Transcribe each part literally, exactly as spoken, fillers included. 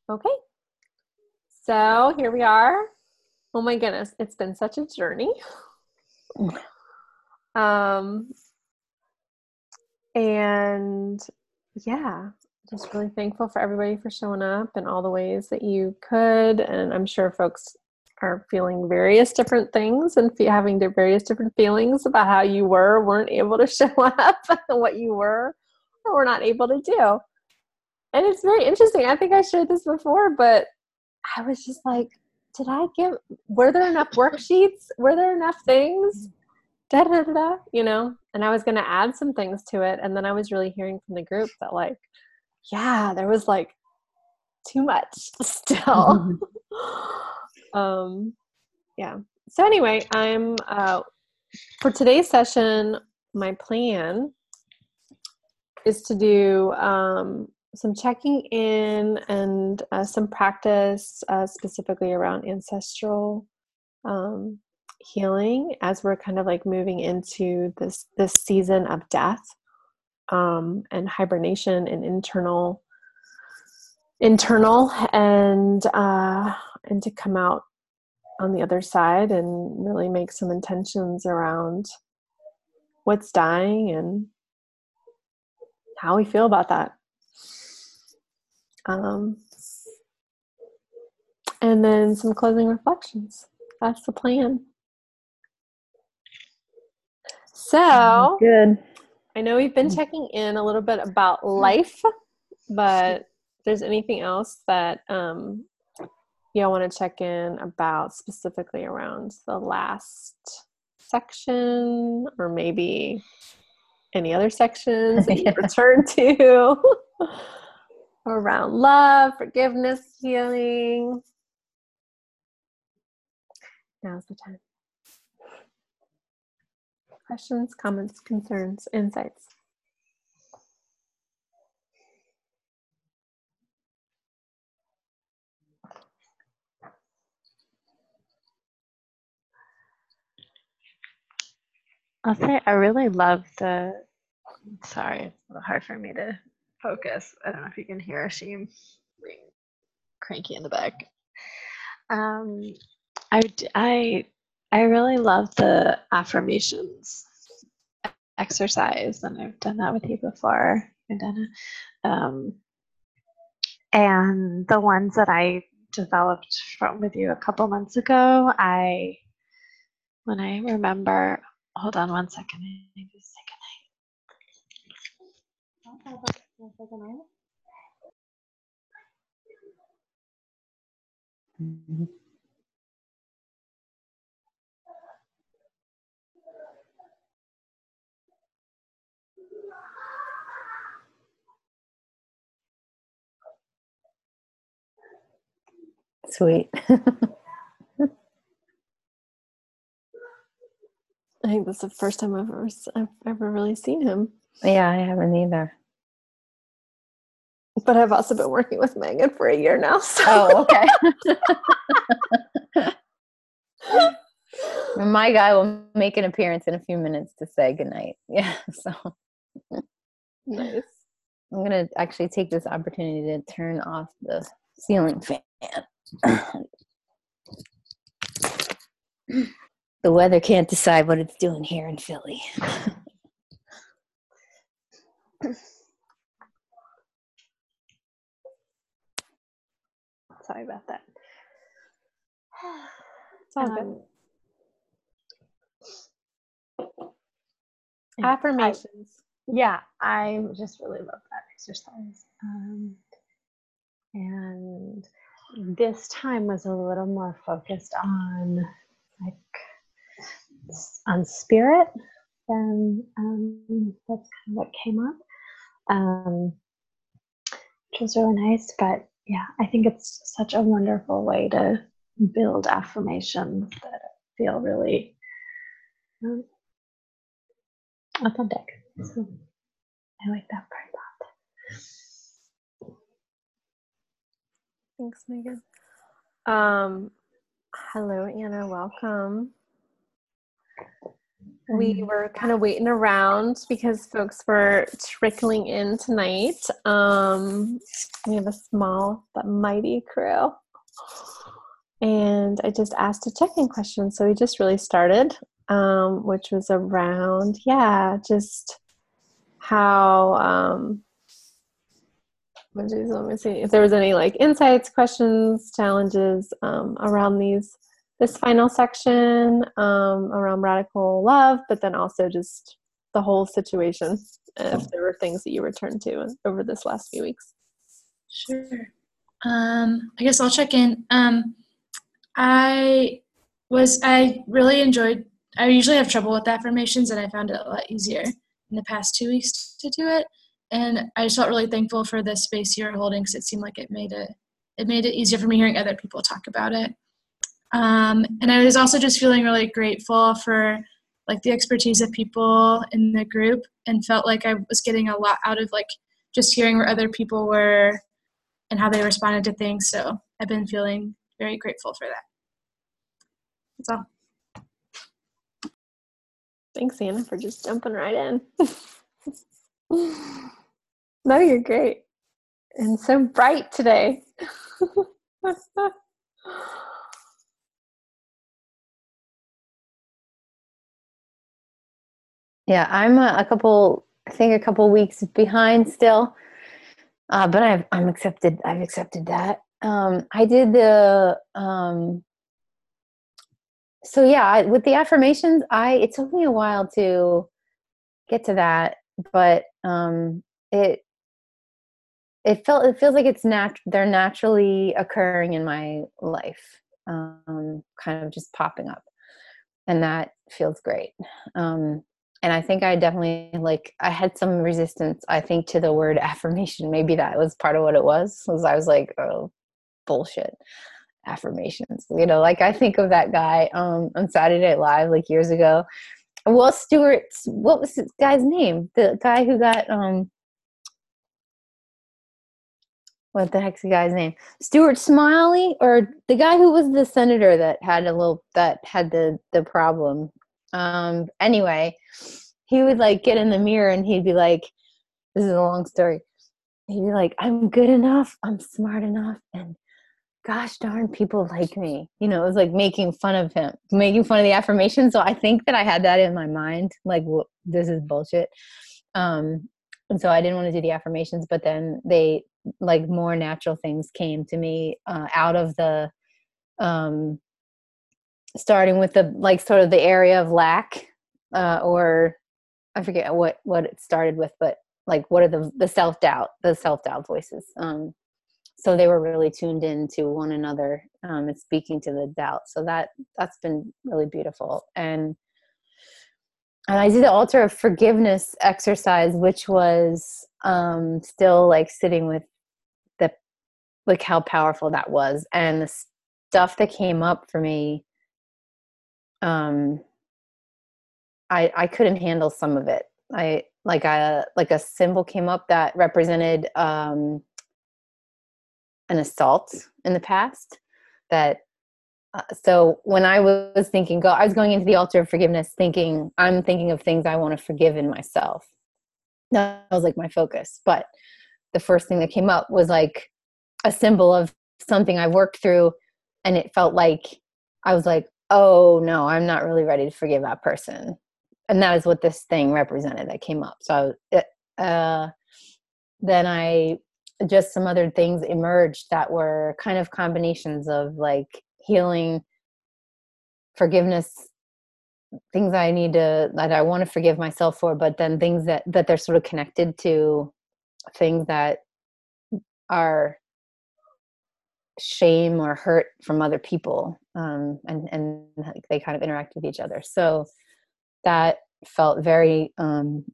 Okay, so here we are. Oh my goodness, it's been such a journey. Um, and yeah, just really thankful for everybody for showing up in all the ways that you could. And I'm sure folks are feeling various different things and fe- having their various different feelings about how you were, weren't able to show up, and what you were or were not able to do. And it's very interesting. I think I shared this before, but I was just like, did I give, were there enough worksheets? Were there enough things? Da, da, da, da, you know? And I was going to add some things to it. And then I was really hearing from the group that, like, yeah, there was like too much still. um, yeah. So anyway, I'm, uh, for today's session, my plan is to do um, some checking in and uh, some practice uh, specifically around ancestral um, healing as we're kind of like moving into this this season of death um, and hibernation and internal internal and uh, and to come out on the other side and really make some intentions around what's dying and how we feel about that. Um, and then some closing reflections. That's the plan. So, good. I know we've been checking in a little bit about life, but if there's anything else that um, y'all want to check in about specifically around the last section, or maybe any other sections that you Yeah. return to around love, forgiveness, healing. Now's the time. Questions, comments, concerns, insights. I'll say I really love the, sorry, it's a little hard for me to focus. I don't know if you can hear she being cranky in the back. Um, I, I, I really love the affirmations exercise, and I've done that with you before. I've done it. Um, and the ones that I developed from with you a couple months ago, I, when I remember, hold on one second, I need to say goodnight. Mm-hmm. Sweet. I think that's the first time I've ever, I've ever really seen him. Yeah, I haven't either. But I've also been working with Megan for a year now. So. Oh, okay. My guy will make an appearance in a few minutes to say goodnight. Yeah, so. Nice. I'm going to actually take this opportunity to turn off the ceiling fan. The weather can't decide what it's doing here in Philly. Sorry about that. It's all um, good. Affirmations. I, yeah, I just really love that exercise. Um, and this time was a little more focused on like on spirit than um, that's kind of what came up, um, which was really nice. But yeah, I think it's such a wonderful way to build affirmations that feel really um, authentic. So I like that part a lot. Thanks, Megan. Um, hello, Anna. Welcome. we were kind of waiting around because folks were trickling in tonight. Um, we have a small but mighty crew. And I just asked a check-in question. So we just really started, um, which was around, yeah, just how, um, let me see if there was any like insights, questions, challenges um, around these this final section um, around radical love, but then also just the whole situation. If there were things that you returned to over this last few weeks. Sure. Um, I guess I'll check in. Um, I was I really enjoyed. I usually have trouble with affirmations, and I found it a lot easier in the past two weeks to do it. And I just felt really thankful for the space you were holding, because it seemed like it made it it made it easier for me hearing other people talk about it. Um, and I was also just feeling really grateful for like the expertise of people in the group, and felt like I was getting a lot out of like just hearing where other people were and how they responded to things. So I've been feeling very grateful for that. That's all. Thanks, Anna, for just jumping right in. No, you're great. And so bright today. Yeah, I'm a, a couple, I think a couple weeks behind still, uh, but I've, I'm accepted, I've accepted that. Um, I did the, um, so yeah, I, with the affirmations, I, it took me a while to get to that, but um, it, it felt, it feels like it's nat- they're naturally occurring in my life, um, kind of just popping up, and that feels great. Um, And I think I definitely, like, I had some resistance, I think, to the word affirmation. Maybe that was part of what it was. Was I was like, oh, bullshit, affirmations. You know, like I think of that guy um, on Saturday Night Live, like years ago. Will Stewart, what was this guy's name? The guy who got, um, what the heck's the guy's name? Stuart Smiley, or the guy who was the senator that had a little, that had the, the problem. Um, anyway, he would like get in the mirror and he'd be like, this is a long story. He'd be like, I'm good enough. I'm smart enough. And gosh darn, people like me. You know, it was like making fun of him, making fun of the affirmation. So I think that I had that in my mind, like, well, this is bullshit. Um, and so I didn't want to do the affirmations, but then they, like, more natural things came to me uh, out of the, um, starting with the, like, sort of the area of lack, uh, or I forget what, what it started with, but like, what are the, the self-doubt, the self-doubt voices. Um, so they were really tuned in to one another, um, and speaking to the doubt. So that, that's been really beautiful. And, and I did the altar of forgiveness exercise, which was, um, still like sitting with the, like how powerful that was. And the stuff that came up for me, um, I, I couldn't handle some of it. I like a like a symbol came up that represented um, an assault in the past. That uh, so when I was thinking, go, I was going into the altar of forgiveness, thinking I'm thinking of things I want to forgive in myself. That was like my focus. But the first thing that came up was like a symbol of something I worked through, and it felt like I was like, oh no, I'm not really ready to forgive that person. And that is what this thing represented that came up. So it, uh, then I, just some other things emerged that were kind of combinations of like healing, forgiveness, things I need to, that I want to forgive myself for, but then things that, that they're sort of connected to things that are shame or hurt from other people. Um, and, and they kind of interact with each other. So that felt very um,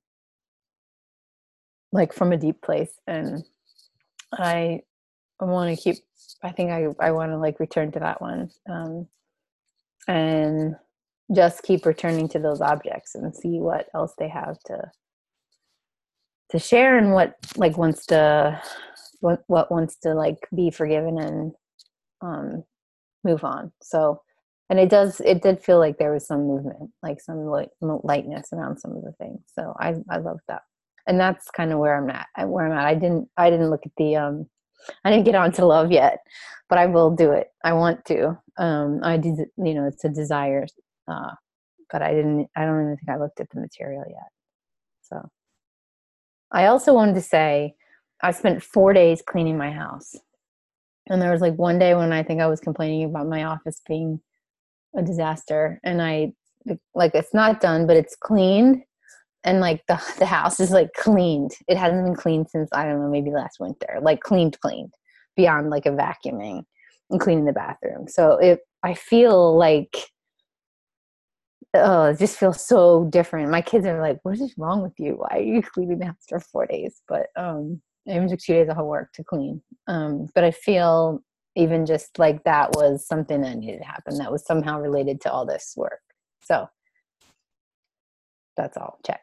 like from a deep place, and I want to keep. I think I I want to like return to that one, um, and just keep returning to those objects and see what else they have to to share, and what like wants to what what wants to like be forgiven and um, move on. So And it does, it did feel like there was some movement, like some light, lightness around some of the things. So I, I love that. And that's kind of where I'm at, where I'm at. I didn't, I didn't look at the, um, I didn't get onto love yet, but I will do it. I want to. Um, I did, you know, it's a desire, uh, but I didn't, I don't even think I looked at the material yet. So I also wanted to say, I spent four days cleaning my house. And there was like one day when I think I was complaining about my office being a disaster. And I, like, it's not done, but it's cleaned. And like the, the house is like cleaned. It hasn't been cleaned since, I don't know, maybe last winter, like cleaned, cleaned beyond like a vacuuming and cleaning the bathroom. So it, I feel like, oh, it just feels so different. My kids are like, what is wrong with you? Why are you cleaning the house for four days? But um, it even took two days of homework to clean. Um, but I feel even just like that was something that needed to happen. That was somehow related to all this work. So that's all. Check.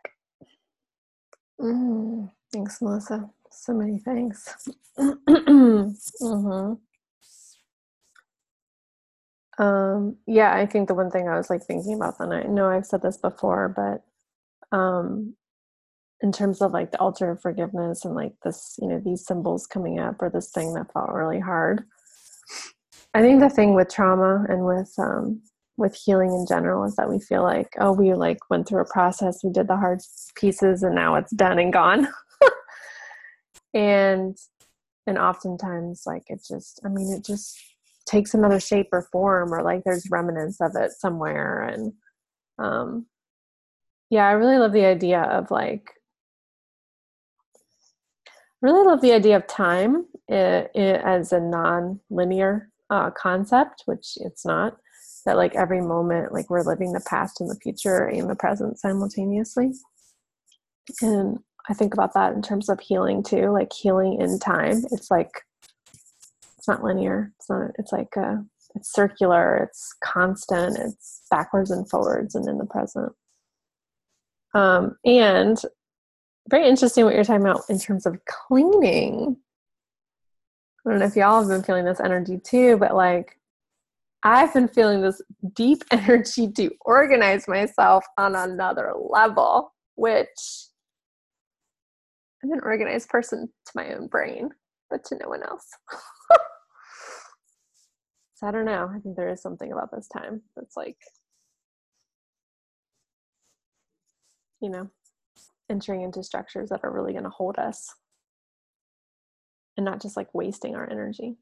Mm, thanks, Melissa. So many things. mm-hmm. Um, yeah, I think the one thing I was like thinking about, and I know I've said this before, but um, in terms of like the altar of forgiveness and like this, you know, these symbols coming up or this thing that felt really hard. I think the thing with trauma and with um, with healing in general is that we feel like, oh, we like went through a process, we did the hard pieces, and now it's done and gone. and and oftentimes, like it just, I mean, it just takes another shape or form, or like there's remnants of it somewhere. And um, yeah, I really love the idea of like, really love the idea of time it, it, as a non-linear uh, concept, which it's not. That like every moment, like we're living the past and the future and the present simultaneously. And I think about that in terms of healing too, like healing in time. It's like, it's not linear. It's not, it's like, a, it's circular, it's constant, it's backwards and forwards and in the present. Um, and very interesting what you're talking about in terms of cleaning. I don't know if y'all have been feeling this energy too, but like, I've been feeling this deep energy to organize myself on another level, which I'm an organized person to my own brain, but to no one else. So I don't know. I think there is something about this time that's like, you know, entering into structures that are really going to hold us and not just like wasting our energy.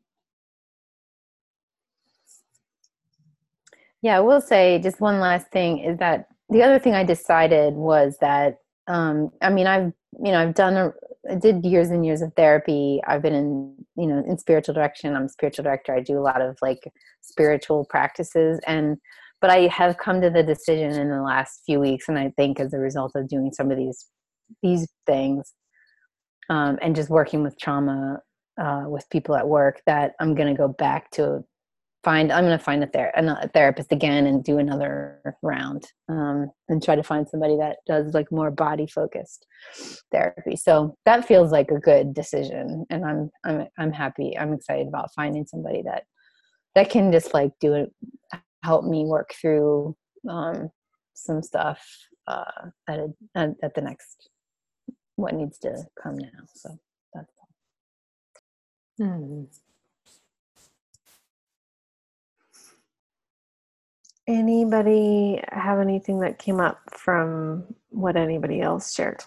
Yeah, I will say just one last thing is that the other thing I decided was that, um, I mean, I've, you know, I've done, a, I did years and years of therapy. I've been in, you know, in spiritual direction. I'm a spiritual director. I do a lot of like spiritual practices. And, but I have come to the decision in the last few weeks, and I think as a result of doing some of these, these things, um, and just working with trauma, uh, with people at work, that I'm going to go back to find, I'm going to find a, ther- a therapist again and do another round, um, and try to find somebody that does like more body focused therapy. So that feels like a good decision. And I'm, I'm, I'm happy. I'm excited about finding somebody that, that can just like do it, help me work through, um, some stuff, uh, at, a, at, at the next, what needs to come now. So that's all. Hmm. Anybody have anything that came up from what anybody else shared?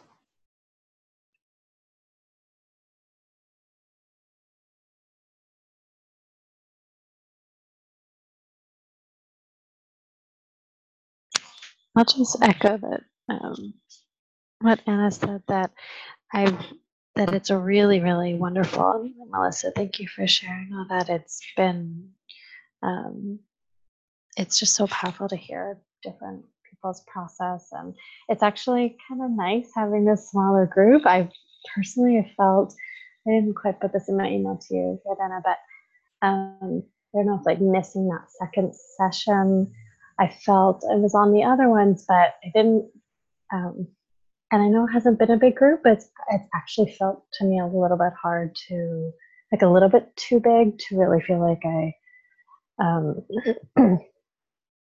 I'll just echo that um, what Anna said, that I've that it's a really, really wonderful. Melissa, thank you for sharing all that. It's been um, it's just so powerful to hear different people's process, and it's actually kind of nice having this smaller group. I personally have felt, I didn't quite put this in my email to you yet, Anna, but um, I don't know if like missing that second session. I felt I was on the other ones, but I didn't. Um, and I know it hasn't been a big group, but it's, it's actually felt to me a little bit hard to, like a little bit too big to really feel like I um,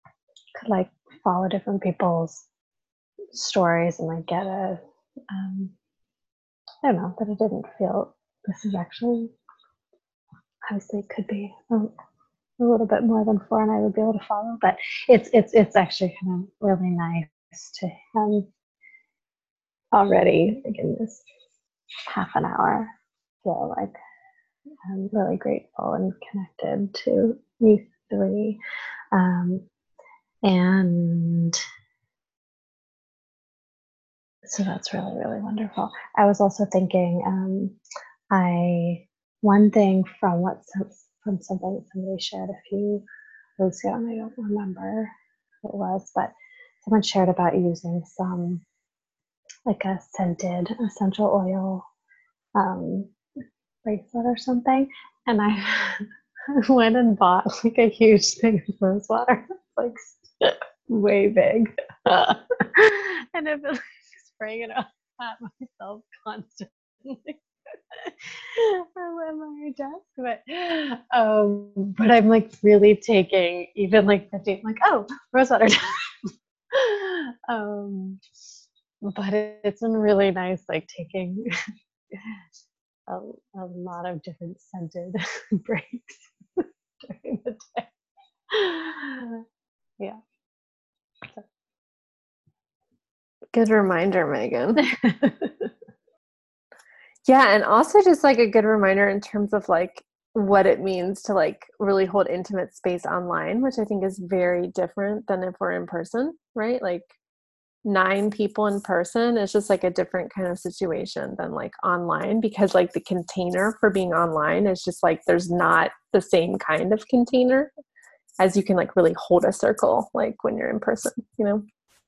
could like follow different people's stories and like get a, um, I don't know, that it didn't feel, this is actually, obviously it could be a, a little bit more than four and I would be able to follow, but it's, it's, it's actually kind of really nice to um, already, like in this half an hour, feel like I'm really grateful and connected to you three. Um, and so that's really, really wonderful. I was also thinking, um, I, one thing from what, from something that somebody shared a few weeks ago, and I don't remember what it was, but someone shared about using some, like a scented essential oil um, bracelet or something. And I went and bought like a huge thing of rose water, like way big. And I've been like, spraying it up at myself constantly. I'm on my desk, but um, but I'm like really taking even like fifteen, like oh, rose water time. um, but it, it's been really nice, like taking a, a lot of different scented breaks during the day. Yeah. So. Good reminder, Megan. Yeah, and also just like a good reminder in terms of like what it means to like really hold intimate space online, which I think is very different than if we're in person, right? Like nine people in person is just like a different kind of situation than like online, because like the container for being online is just like there's not the same kind of container as you can like really hold a circle like when you're in person, you know?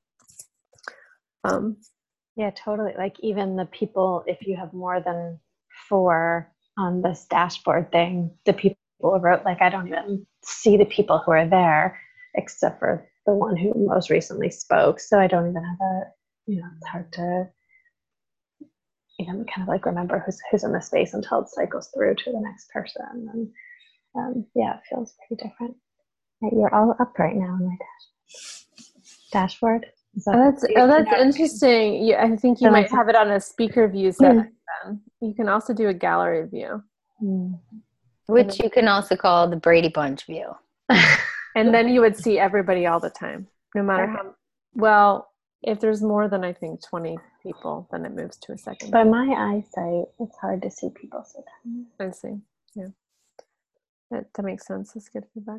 Um, Yeah, totally. Like even the people, if you have more than four on this dashboard thing, the people who wrote, like, I don't even see the people who are there except for the one who most recently spoke. So I don't even have a, you know, it's hard to, you know, kind of like remember who's, who's in the space until it cycles through to the next person. And um, yeah, it feels pretty different. You're all up right now on my dash- dashboard. That, oh, that's oh, that's interesting. You, I think you might have it on a speaker view setting. Then you can also do a gallery view, which you can also call the Brady Bunch view. And then you would see everybody all the time, no matter okay. how. Well, if there's more than I think twenty people, then it moves to a second. By my eyesight, it's hard to see people sometimes. I see. Yeah, that that makes sense. That's good feedback.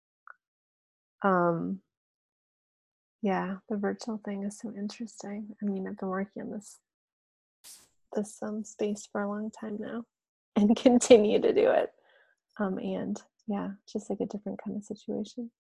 Um. Yeah, the virtual thing is so interesting. I mean, I've been working on this this um, space for a long time now, and continue to do it. Um, and yeah, just like a different kind of situation.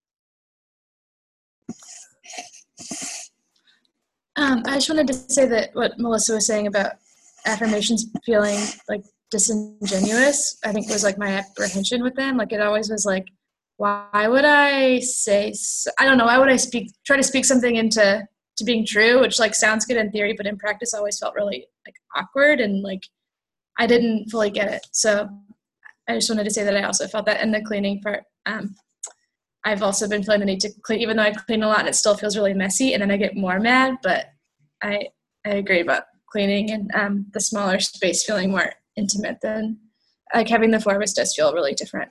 Um, I just wanted to say that what Melissa was saying about affirmations feeling like disingenuous, I think was like my apprehension with them. Like it always was like, why would I say, I don't know, why would I speak, try to speak something into to being true, which like sounds good in theory, but in practice always felt really like awkward and like I didn't fully get it. So I just wanted to say that I also felt that in the cleaning part. Um, I've also been feeling the need to clean, even though I clean a lot and it still feels really messy and then I get more mad, but I I agree about cleaning and um, the smaller space feeling more intimate than like having the four of us does feel really different.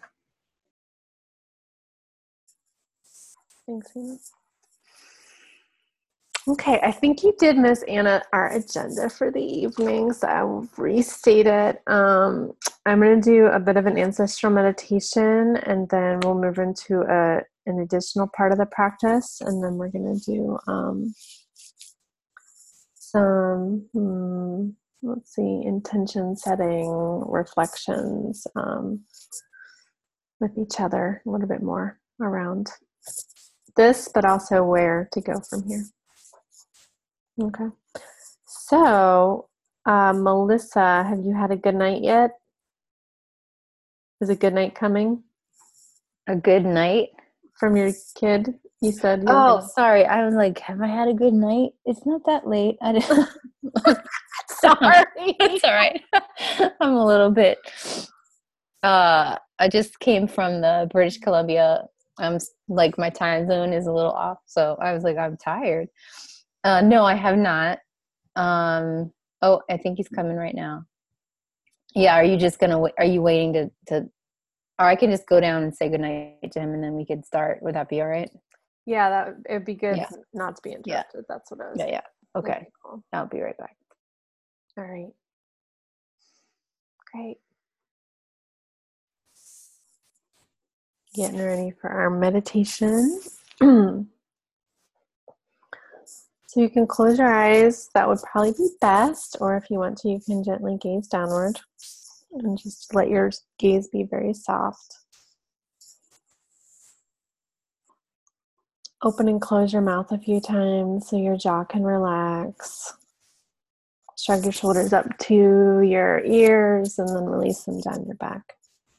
Thanks, Anna. Okay, I think you did, Miss Anna, our agenda for the evening, so I will restate it. Um, I'm going to do a bit of an ancestral meditation, and then we'll move into a, an additional part of the practice, and then we're going to do um, some, hmm, let's see, intention setting, reflections um, with each other, a little bit more around this, but also where to go from here. Okay. So, uh, Melissa, have you had a good night yet? Is a good night coming? A good night? From your kid, you said? You oh, sorry. I was like, have I had a good night? It's not that late. I didn't. Sorry. It's all right. I'm a little bit. Uh, I just came from the British Columbia I'm s- like my time zone is a little off, so I was like, I'm tired. Uh, no, I have not. Um, oh, I think he's coming right now. Yeah, are you just gonna? Wa- Are you waiting to to? Or I can just go down and say goodnight to him, and then we could start. Would that be all right? Yeah, that it'd be good Yeah. not to be Yeah. interrupted. That's what I was. Yeah, yeah. Okay, Cool. I'll be right back. All right. Great. Getting ready for our meditation. So you can close your eyes. That would probably be best. Or if you want to, you can gently gaze downward and just let your gaze be very soft. Open and close your mouth a few times so your jaw can relax. Shrug your shoulders up to your ears and then release them down your back.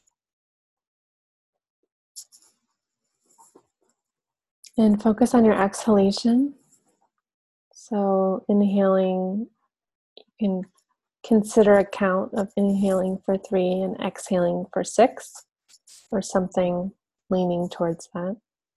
And focus on your exhalation. So inhaling, you can consider a count of inhaling for three and exhaling for six, or something leaning towards that.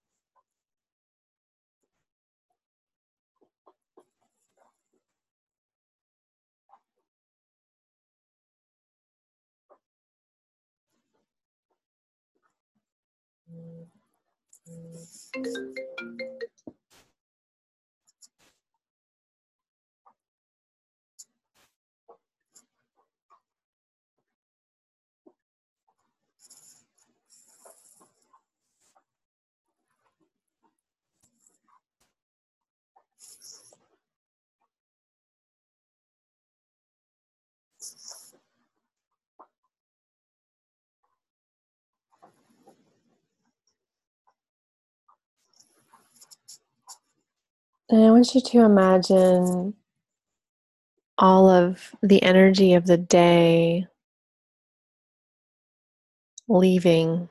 And I want you to imagine all of the energy of the day leaving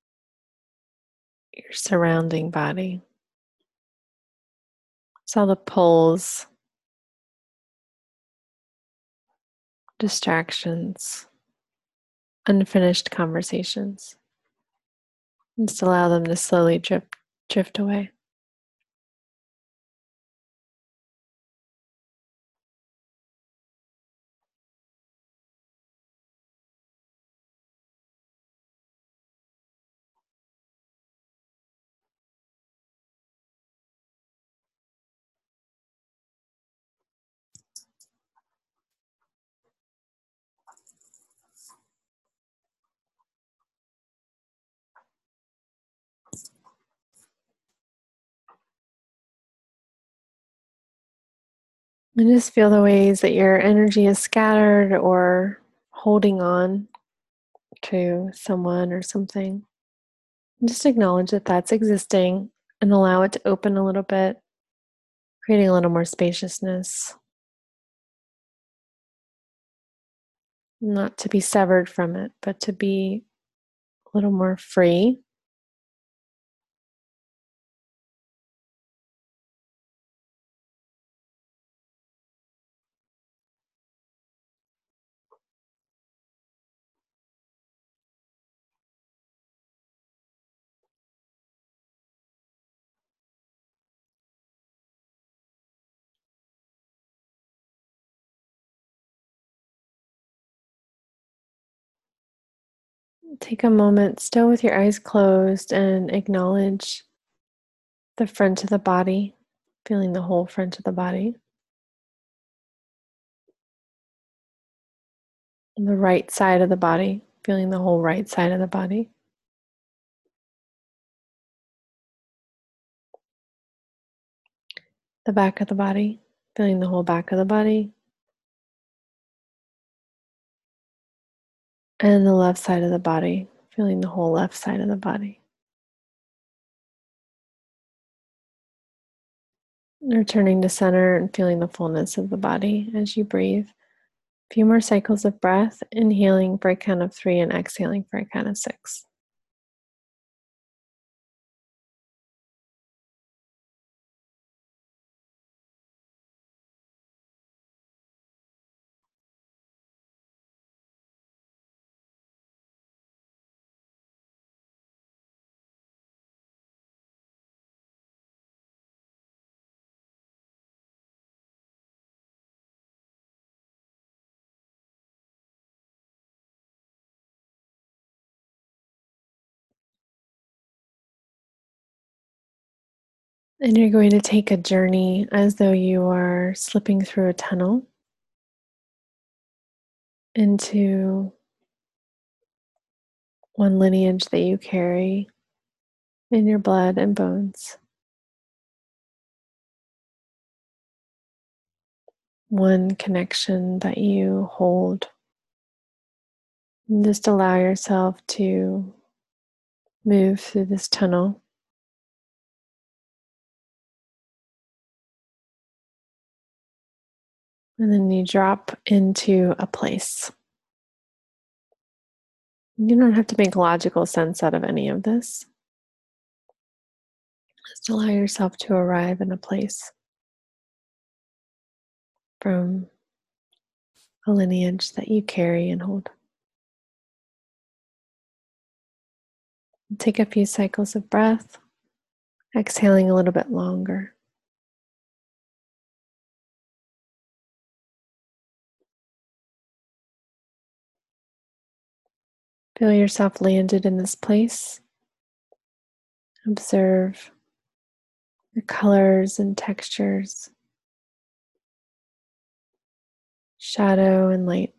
your surrounding body. So all the pulls, distractions, unfinished conversations. Just allow them to slowly drift, drift away. And just feel the ways that your energy is scattered or holding on to someone or something. And just acknowledge that that's existing and allow it to open a little bit, creating a little more spaciousness. Not to be severed from it, but to be a little more free. Take a moment, still with your eyes closed, and acknowledge the front of the body, feeling the whole front of the body. And the right side of the body, feeling the whole right side of the body. The back of the body, feeling the whole back of the body. And the left side of the body, feeling the whole left side of the body. Returning to center and feeling the fullness of the body as you breathe. A few more cycles of breath, inhaling for a count of three and exhaling for a count of six. And you're going to take a journey as though you are slipping through a tunnel into one lineage that you carry in your blood and bones. One connection that you hold. And just allow yourself to move through this tunnel. And then you drop into a place. You don't have to make logical sense out of any of this. Just allow yourself to arrive in a place from a lineage that you carry and hold. Take a few cycles of breath, exhaling a little bit longer. Feel yourself landed in this place. Observe the colors and textures, shadow and light.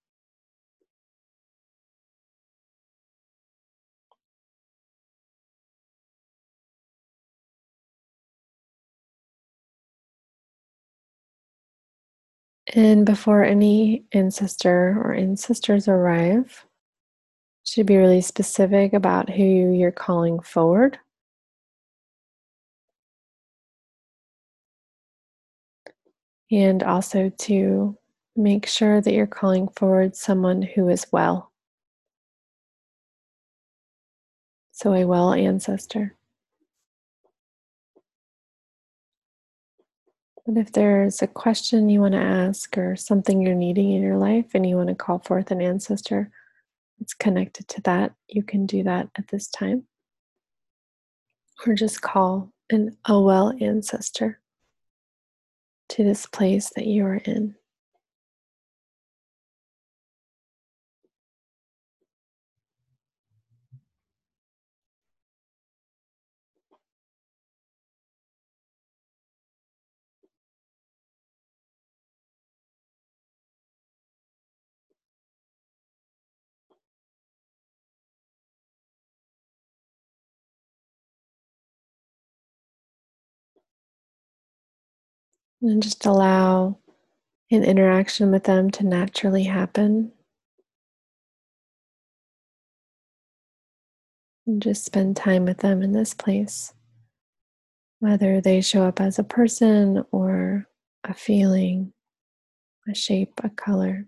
And before any ancestor or ancestors arrive, should be really specific about who you're calling forward. And also to make sure that you're calling forward someone who is well. So a well ancestor. But if there's a question you want to ask or something you're needing in your life and you want to call forth an ancestor that's connected to that, you can do that at this time. Or just call an a well ancestor to this place that you are in. And just allow an interaction with them to naturally happen. And just spend time with them in this place. Whether they show up as a person or a feeling, a shape, a color.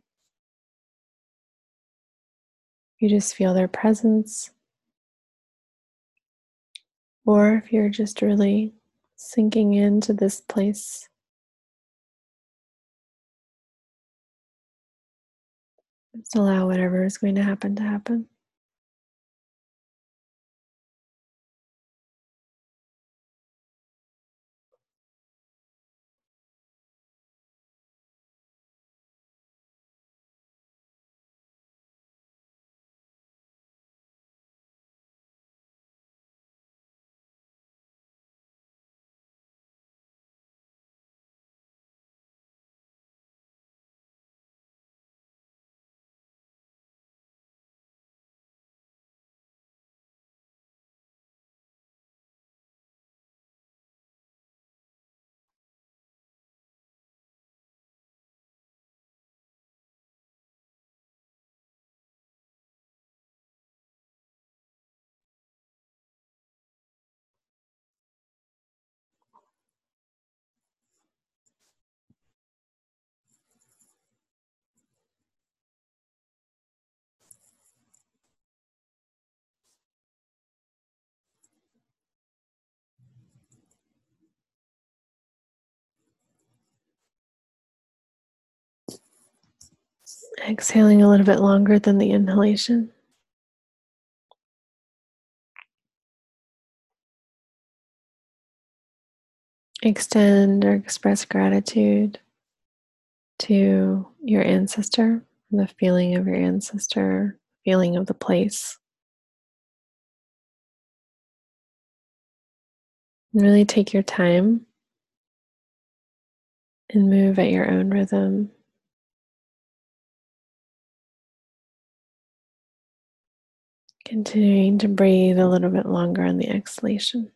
You just feel their presence. Or if you're just really sinking into this place, just allow whatever is going to happen to happen. Exhaling a little bit longer than the inhalation. Extend or express gratitude to your ancestor, the feeling of your ancestor, feeling of the place. And really take your time and move at your own rhythm. Continuing to breathe a little bit longer on the exhalation.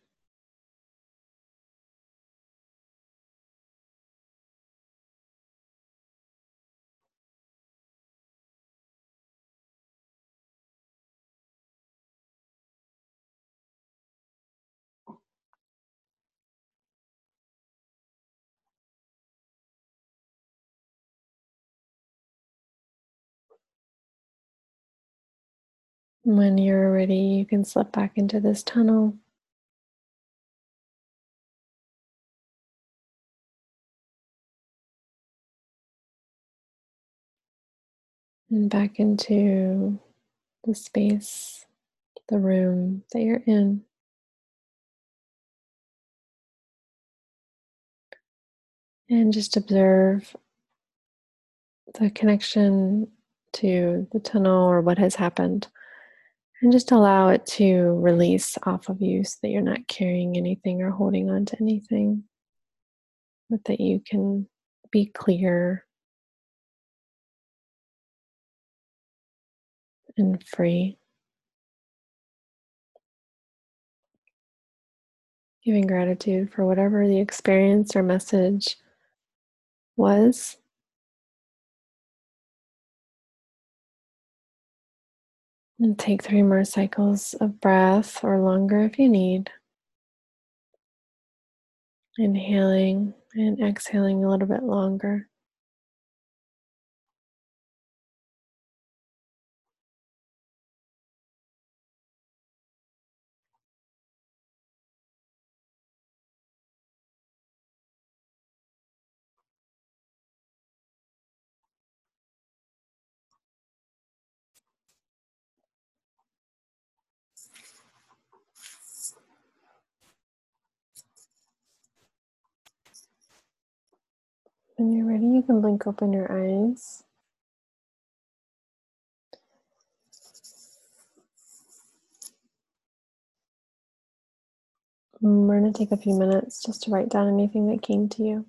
When you're ready, you can slip back into this tunnel. And back into the space, the room that you're in. And just observe the connection to the tunnel or what has happened. And just allow it to release off of you so that you're not carrying anything or holding on to anything. But that you can be clear and free. Giving gratitude for whatever the experience or message was. And take three more cycles of breath or longer if you need. Inhaling and exhaling a little bit longer. When you're ready, you can blink open your eyes. We're going to take a few minutes just to write down anything that came to you.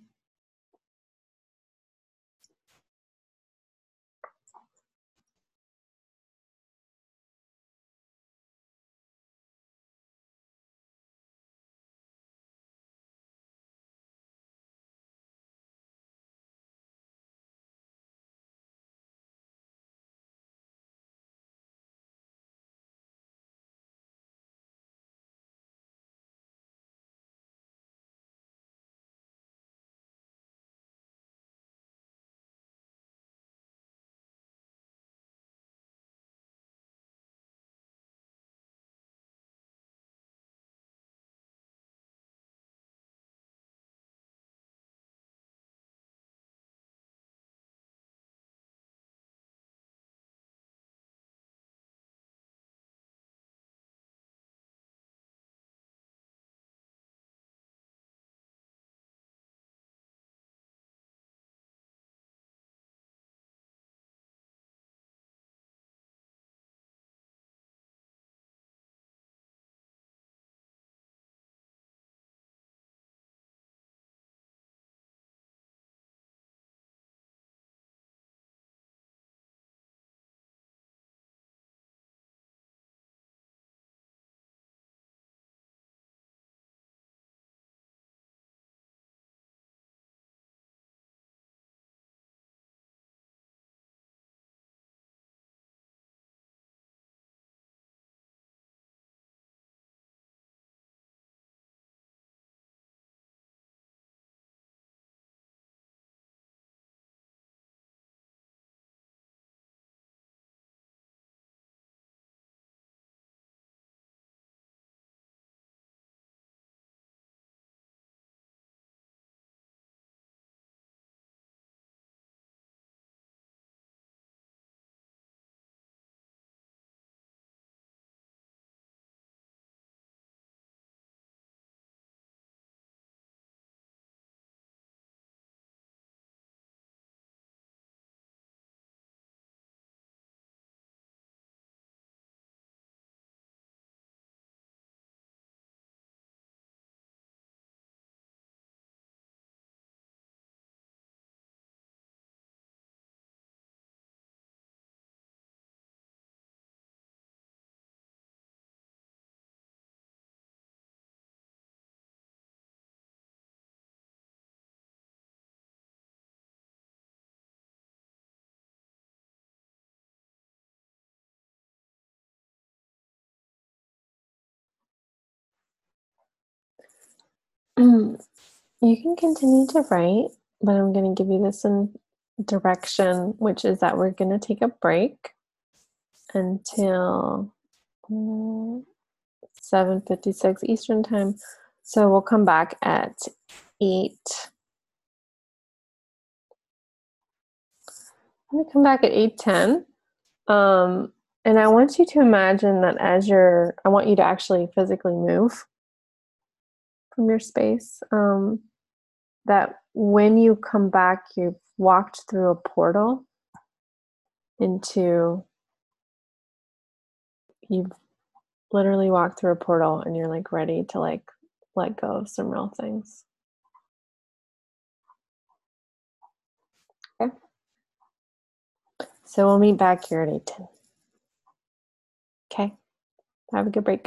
You can continue to write, but I'm going to give you this in direction, which is that we're going to take a break until mm, seven fifty-six Eastern time. So we'll come back at eight. I'm going to come back at eight ten. Um, and I want you to imagine that as you're, I want you to actually physically move from your space. Um, that when you come back, you've walked through a portal into, you've literally walked through a portal and you're like ready to like let go of some real things. Okay. So we'll meet back here at eight ten. Okay. Have a good break.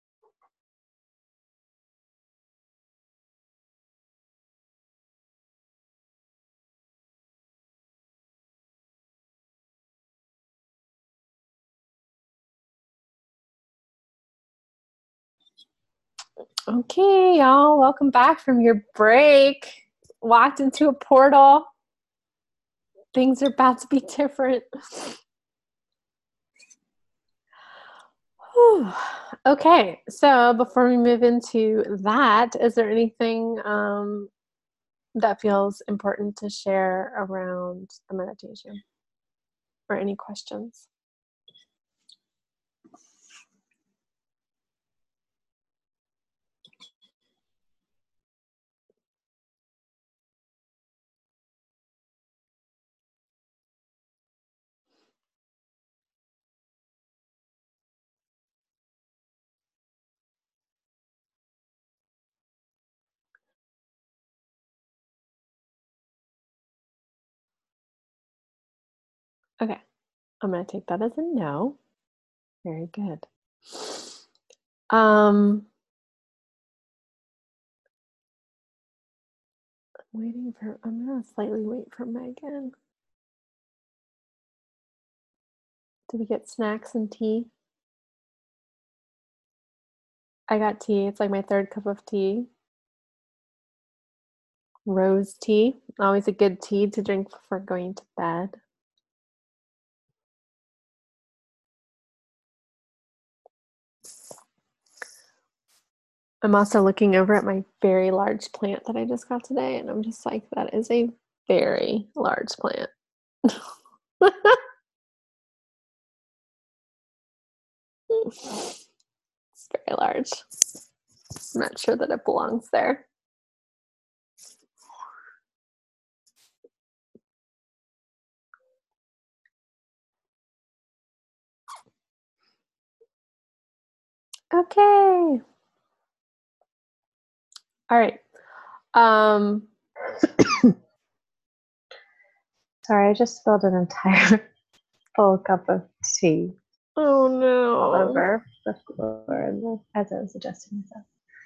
Okay, y'all, welcome back from your break. Walked into a portal. Things are about to be different. Whew. Okay, so before we move into that, is there anything um, that feels important to share around the meditation? Or any questions? Okay, I'm going to take that as a no. Very good. Um, I'm waiting for, I'm going to slightly wait for Megan. Did we get snacks and tea? I got tea. It's like my third cup of tea. Rose tea. Always a good tea to drink before going to bed. I'm also looking over at my very large plant that I just got today, and I'm just like, that is a very large plant. It's very large. I'm not sure that it belongs there. Okay. All right. Um, Sorry, I just spilled an entire full cup of tea oh no. all over the floor and the, as I was adjusting myself.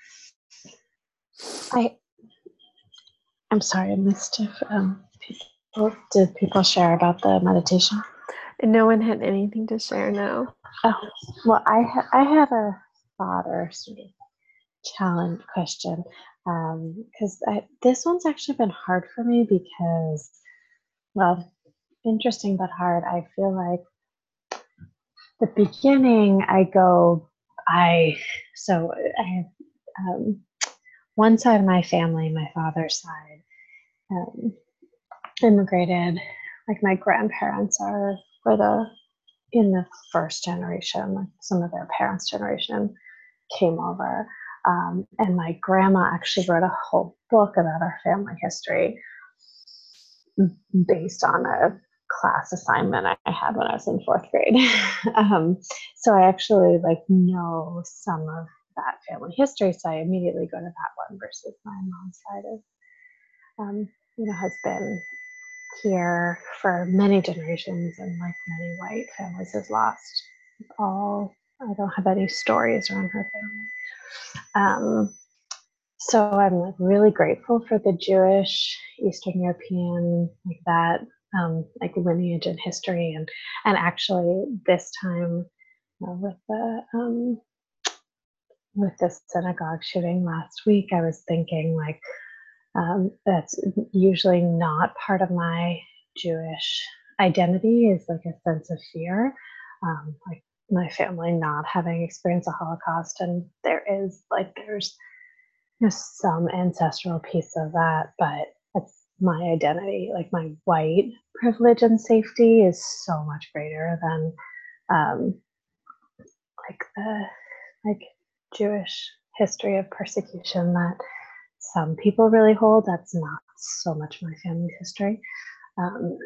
I, I'm sorry, I missed if um, people, did people share about the meditation? No one had anything to share now. Oh, well, I, ha- I had a thought or sort of challenge question because um, this one's actually been hard for me because, well, interesting but hard. I feel like the beginning, I go, I, so I have um, one side of my family, my father's side, um, immigrated. Like my grandparents are for the, in the first generation, like some of their parents' generation came over. Um, and my grandma actually wrote a whole book about our family history based on a class assignment I had when I was in fourth grade. um, so I actually like know some of that family history. So I immediately go to that one versus my mom's side of, um, you know, has been here for many generations and like many white families has lost all. I don't have any stories around her family. Um, so I'm like really grateful for the Jewish, Eastern European, like that, um, like lineage and history, and and actually this time, you know, with the um, with this synagogue shooting last week, I was thinking like, um, that's usually not part of my Jewish identity, is like a sense of fear. Um, like my family not having experienced the Holocaust, and there is like there's you know, some ancestral piece of that, but it's my identity. Like my white privilege and safety is so much greater than um, like the like Jewish history of persecution that some people really hold. That's not so much my family's history. Um,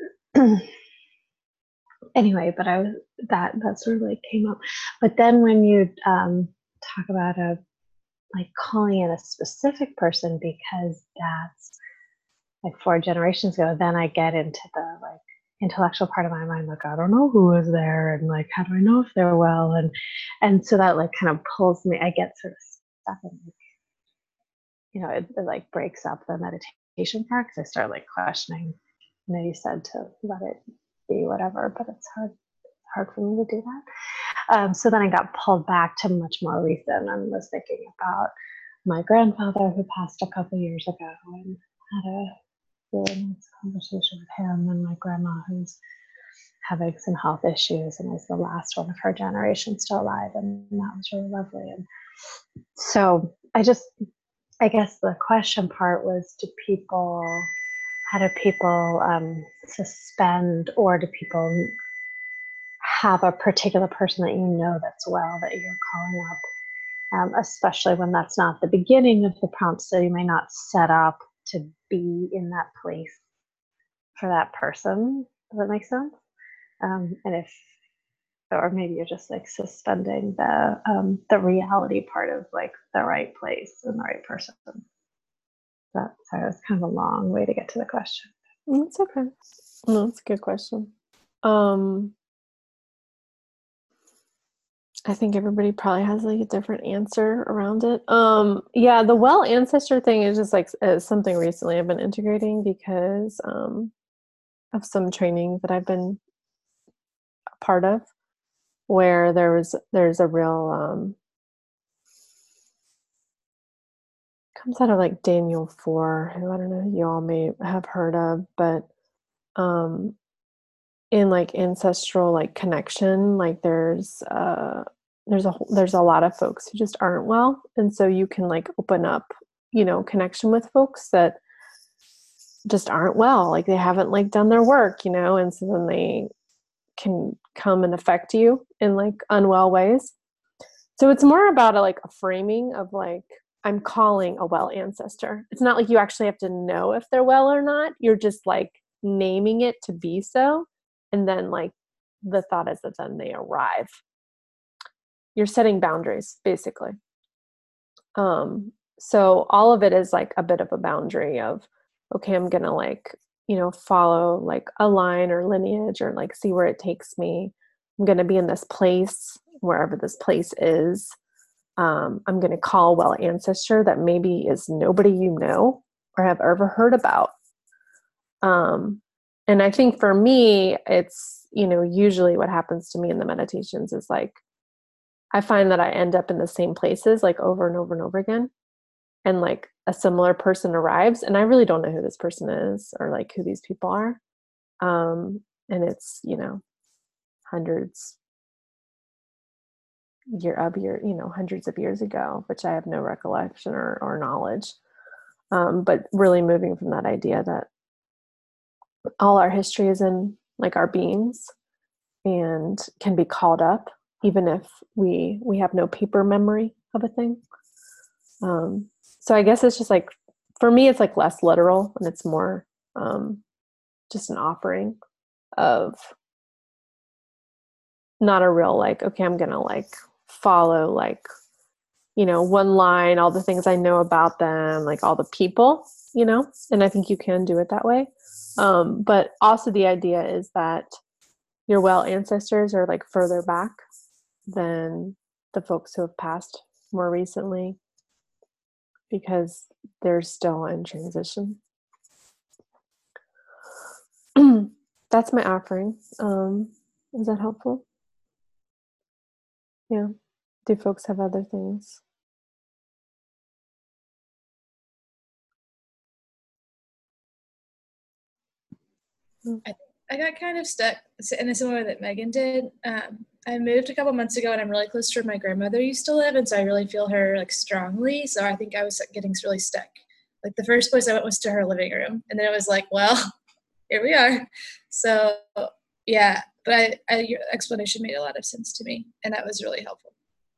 anyway, but I was that that sort of like came up. But then when you um, talk about a like calling in a specific person because that's like four generations ago, then I get into the like intellectual part of my mind, like I don't know who was there, and like how do I know if they're well, and and so that like kind of pulls me. I get sort of stuck in like, you know, it, it like breaks up the meditation part because I start like questioning. You know, you said to let it be whatever, but it's hard hard for me to do that. Um, so then I got pulled back to much more recent and was thinking about my grandfather who passed a couple years ago, and had a really nice conversation with him, and my grandma who's having some health issues and is the last one of her generation still alive, and that was really lovely. And so I just, I guess the question part was, do people, how do people um, suspend, or do people have a particular person that you know that's well that you're calling up, um, especially when that's not the beginning of the prompt, so you may not set up to be in that place for that person. Does that make sense? Um, and if, or maybe you're just like suspending the um, the reality part of like the right place and the right person. That, sorry, that's kind of a long way to get to the question. It's okay. No, it's a good question. Um, I think everybody probably has like a different answer around it. Um, yeah, the well ancestor thing is just like is something recently I've been integrating because um, of some training that I've been a part of, where there was there's a real um, comes out of like Daniel four, who I don't know you all may have heard of, but um, in like ancestral like connection, like there's uh there's a there's a lot of folks who just aren't well, and so you can like open up, you know, connection with folks that just aren't well, like they haven't like done their work, you know, and so then they can come and affect you in like unwell ways. So it's more about a like a framing of like, I'm calling a well ancestor. It's not like you actually have to know if they're well or not. You're just like naming it to be so. And then like the thought is that then they arrive. You're setting boundaries, basically. Um, so all of it is like a bit of a boundary of, okay, I'm gonna like, you know, follow like a line or lineage or like see where it takes me. I'm gonna be in this place, wherever this place is. Um, I'm gonna call well ancestor that maybe is nobody you know or have ever heard about. Um, and I think for me, it's, you know, usually what happens to me in the meditations is like, I find that I end up in the same places like over and over and over again. And like a similar person arrives and I really don't know who this person is or like who these people are. Um, and it's, you know, hundreds year of year, you know, hundreds of years ago, which I have no recollection or, or knowledge. Um, but really moving from that idea that all our history is in like our beings and can be called up, even if we we have no paper memory of a thing. Um, so I guess it's just like, for me, it's like less literal and it's more um, just an offering of not a real like, okay, I'm going to like follow like, you know, one line, all the things I know about them, like all the people, you know, and I think you can do it that way. Um, but also the idea is that your well ancestors are like further back than the folks who have passed more recently because they're still in transition. That's my offering. Um, is that helpful? Yeah. Do folks have other things? I, I got kind of stuck in a similar way that Megan did. Um, I moved a couple months ago, and I'm really close to where my grandmother used to live, and so I really feel her like strongly. So I think I was getting really stuck. Like the first place I went was to her living room, and then it was like, well, here we are. So yeah, but I, I, your explanation made a lot of sense to me, and that was really helpful.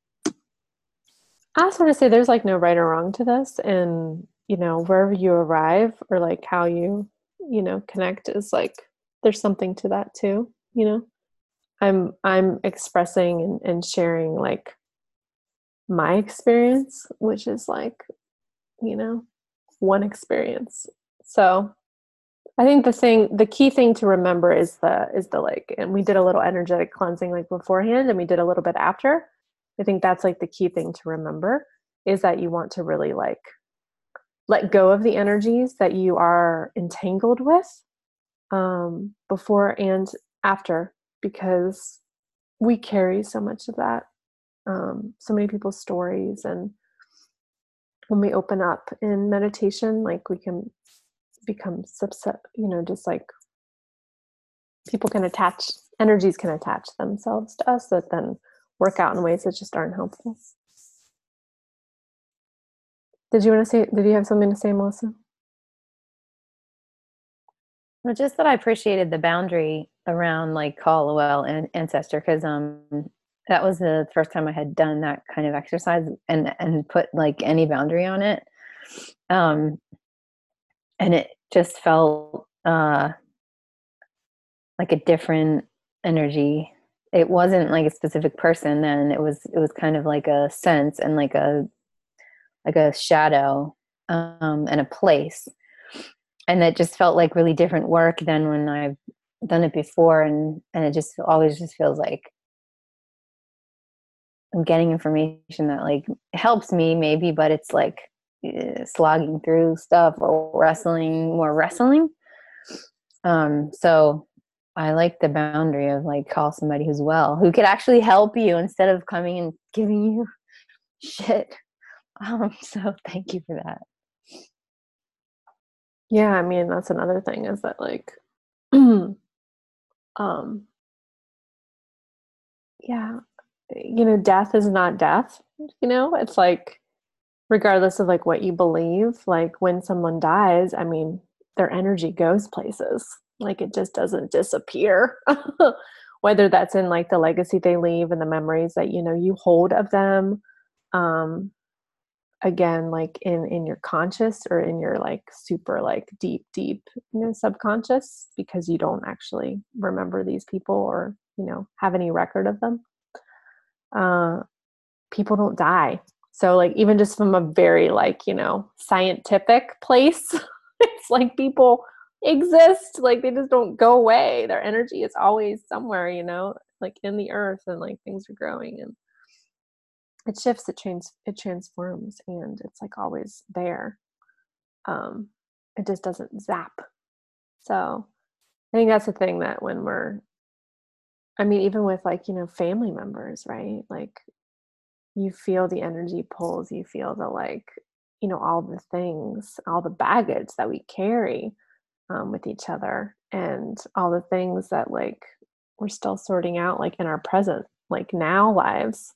I sort of say there's like no right or wrong to this, and you know, wherever you arrive or like how you, you know, connect is like there's something to that too, you know. I'm I'm expressing and, and sharing like my experience, which is like, you know, one experience. So I think the thing, the key thing to remember is the, is the like, and we did a little energetic cleansing like beforehand and we did a little bit after. I think that's like the key thing to remember is that you want to really like let go of the energies that you are entangled with um, before and after, because we carry so much of that, um, so many people's stories. And when we open up in meditation, like we can become subset, you know, just like people can attach, energies can attach themselves to us that then work out in ways that just aren't helpful. Did you want to say, did you have something to say, Melissa? Well, just that I appreciated the boundary around like call a well and ancestor, because um that was the first time I had done that kind of exercise and and put like any boundary on it. Um and it just felt uh like a different energy. It wasn't like a specific person then. It was it was kind of like a sense and like a like a shadow um and a place. And it just felt like really different work than when I've done it before. And, and it just always just feels like I'm getting information that like helps me maybe, but it's like uh, slogging through stuff or wrestling, more wrestling. Um, so I like the boundary of like call somebody who's well, who could actually help you instead of coming and giving you shit. Um, so thank you for that. Yeah, I mean, that's another thing is that like, um, yeah, you know, death is not death, you know, it's like, regardless of like what you believe, like when someone dies, I mean, their energy goes places, like it just doesn't disappear. Whether that's in like the legacy they leave and the memories that, you know, you hold of them. Um, again, like in in your conscious or in your like super like deep deep you know subconscious, because you don't actually remember these people or you know have any record of them. uh People don't die, so like even just from a very like you know scientific place, it's like people exist, like they just don't go away, their energy is always somewhere, you know like in the earth, and like things are growing and it shifts, it trans it transforms, and it's like always there. Um, it just doesn't zap. So I think that's the thing that when we're, I mean, even with like, you know, family members, right? Like you feel the energy pulls, you feel the like, you know, all the things, all the baggage that we carry um, with each other, and all the things that like we're still sorting out like in our present, like now lives.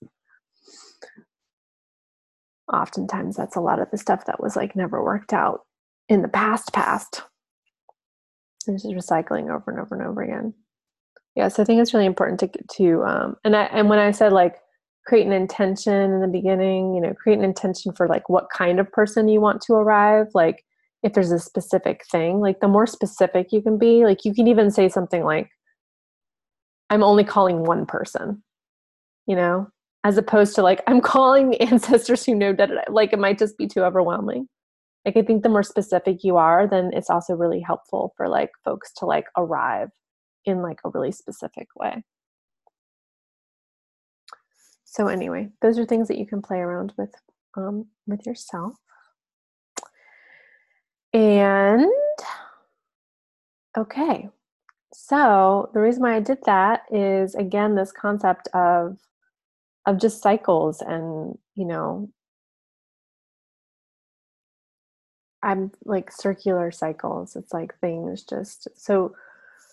Oftentimes that's a lot of the stuff that was like never worked out in the past past. And just recycling over and over and over again. Yeah, so I think it's really important to to um and I and when I said like create an intention in the beginning, you know, create an intention for like what kind of person you want to arrive, like if there's a specific thing, like the more specific you can be, like you can even say something like I'm only calling one person, you know, as opposed to like I'm calling ancestors who know that like it might just be too overwhelming. Like I think the more specific you are, then it's also really helpful for like folks to like arrive in like a really specific way. So anyway, those are things that you can play around with um, with yourself. And okay, so the reason why I did that is again this concept of of just cycles, and you know, I'm like circular cycles. It's like things just so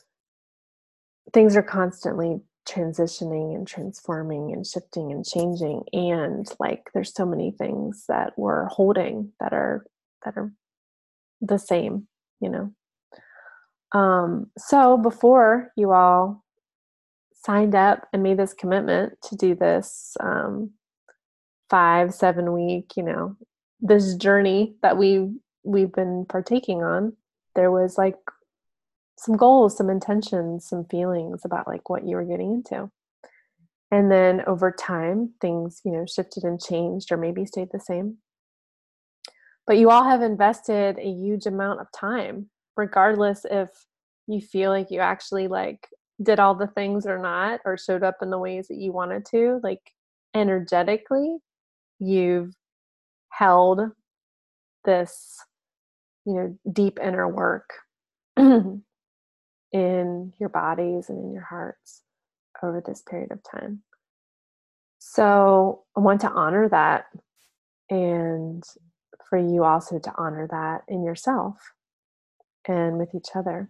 things are constantly transitioning and transforming and shifting and changing, and like there's so many things that we're holding that are that are the same, you know. Um, so before you all signed up and made this commitment to do this um, five, seven week, you know, this journey that we we've been partaking on, there was like some goals, some intentions, some feelings about like what you were getting into. And then over time, things, you know, shifted and changed or maybe stayed the same. But you all have invested a huge amount of time, regardless if you feel like you actually like did all the things or not, or showed up in the ways that you wanted to, like energetically, you've held this, you know, deep inner work in your bodies and in your hearts over this period of time. So I want to honor that, and for you also to honor that in yourself and with each other.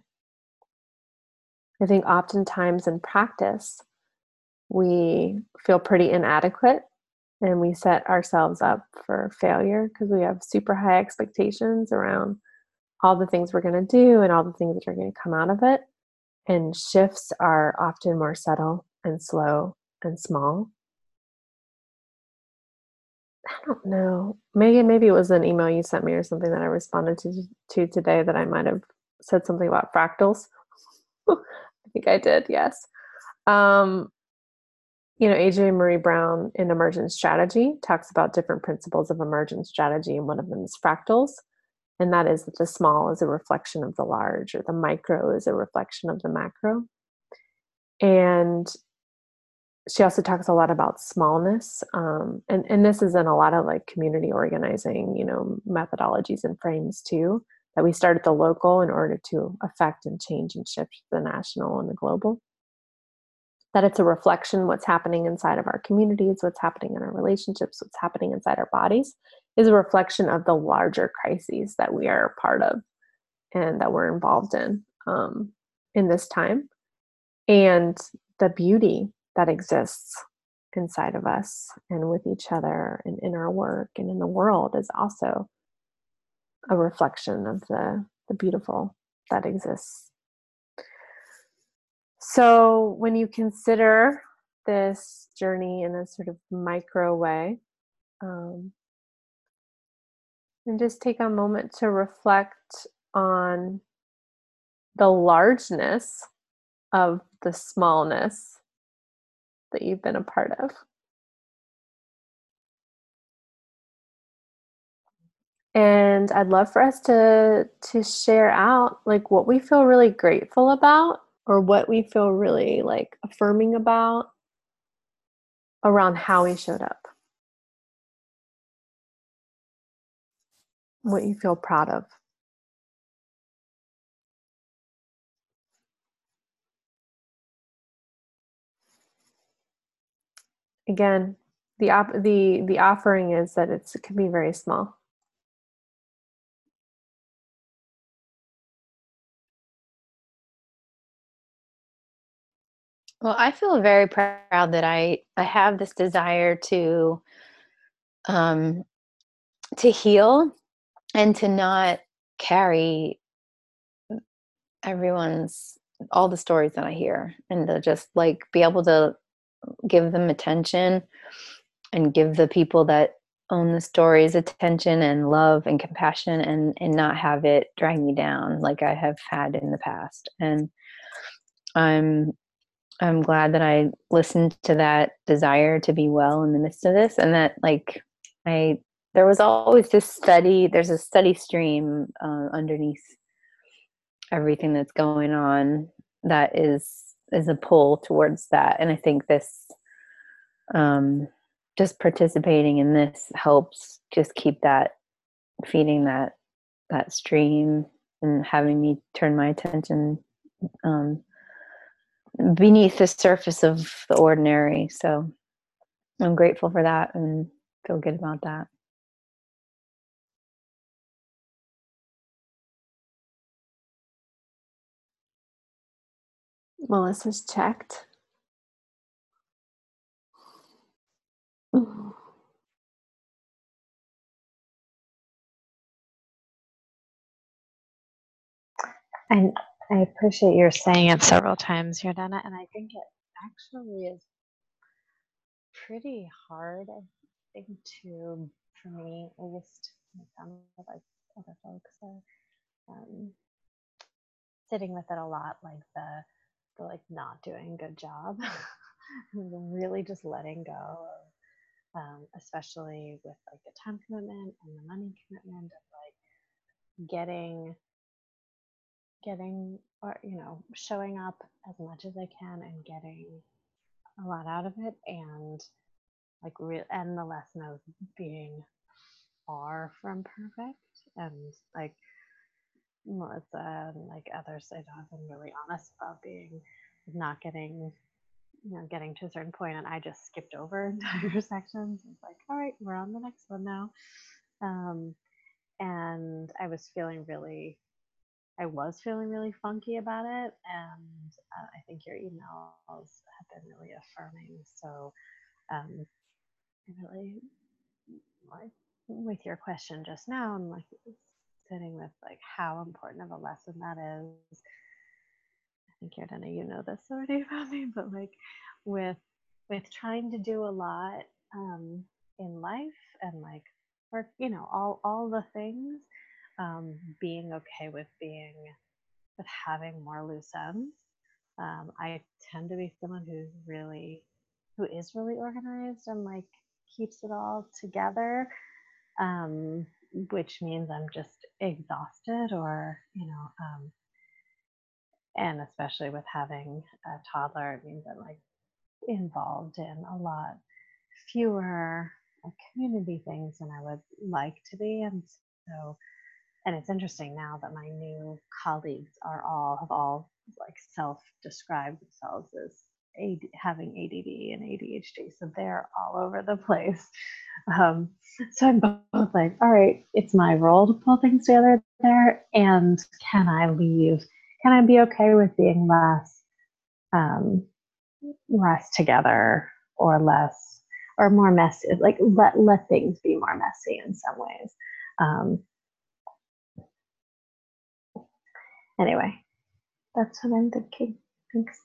I think oftentimes in practice, we feel pretty inadequate and we set ourselves up for failure because we have super high expectations around all the things we're going to do and all the things that are going to come out of it. And shifts are often more subtle and slow and small. I don't know. Maybe maybe it was an email you sent me or something that I responded to to today that I might have said something about fractals. I think I did, yes. Um, you know, A J Marie Brown in Emergent Strategy talks about different principles of emergent strategy, and one of them is fractals. And that is that the small is a reflection of the large, or the micro is a reflection of the macro. And she also talks a lot about smallness. Um, and, and this is in a lot of like community organizing, you know, methodologies and frames too, that we start at the local in order to affect and change and shift the national and the global. That it's a reflection, what's happening inside of our communities, what's happening in our relationships, what's happening inside our bodies is a reflection of the larger crises that we are a part of and that we're involved in um, in this time. And the beauty that exists inside of us and with each other and in our work and in the world is also a reflection of the, the beautiful that exists. So when you consider this journey in a sort of micro way, um, and just take a moment to reflect on the largeness of the smallness that you've been a part of. And I'd love for us to to share out like what we feel really grateful about, or what we feel really like affirming about around how we showed up. What you feel proud of. Again, the op- the the offering is that it's, it can be very small. Well, I feel very proud that I I have this desire to um to heal and to not carry everyone's all the stories that I hear, and to just like be able to give them attention and give the people that own the stories attention and love and compassion, and and not have it drag me down like I have had in the past. And I'm I'm glad that I listened to that desire to be well in the midst of this, and that like I there was always this steady there's a steady stream uh, underneath everything that's going on that is is a pull towards that. And I think this um just participating in this helps just keep that feeding that that stream and having me turn my attention um beneath the surface of the ordinary. So I'm grateful for that and feel good about that. Melissa's checked. And I appreciate your saying it several times, Jordana, and I think it actually is pretty hard, I think, to, for me, at least, it sounds like other folks are um, sitting with it a lot, like the, the like not doing a good job, really just letting go of, um, especially with like the time commitment and the money commitment of like getting getting or you know showing up as much as I can and getting a lot out of it, and like real and the lesson of being far from perfect, and like Melissa and like others I have been really honest about being not getting you know getting to a certain point, and I just skipped over entire sections. It's like, all right, we're on the next one now. um and I was feeling really I was feeling really funky about it, and uh, I think your emails have been really affirming. So, um, I really like with your question just now, and like sitting with like how important of a lesson that is. I think you're Dana, you know this already about me, but like with with trying to do a lot um, in life and like work, you know, all all the things, um, being okay with being with having more loose ends. Um, I tend to be someone who's really, who is really organized and like keeps it all together, um, which means I'm just exhausted, or you know, um, and especially with having a toddler, it means I'm like involved in a lot fewer like, community things than I would like to be, and so and it's interesting now that my new colleagues are all have all like self-described themselves as A D, having A D D and A D H D, so they're all over the place. Um, so I'm both like, all right, it's my role to pull things together there, and can I leave? Can I be okay with being less, um, less together, or less, or more messy? Like let let things be more messy in some ways. Um, Anyway, that's what I'm thinking. Thanks.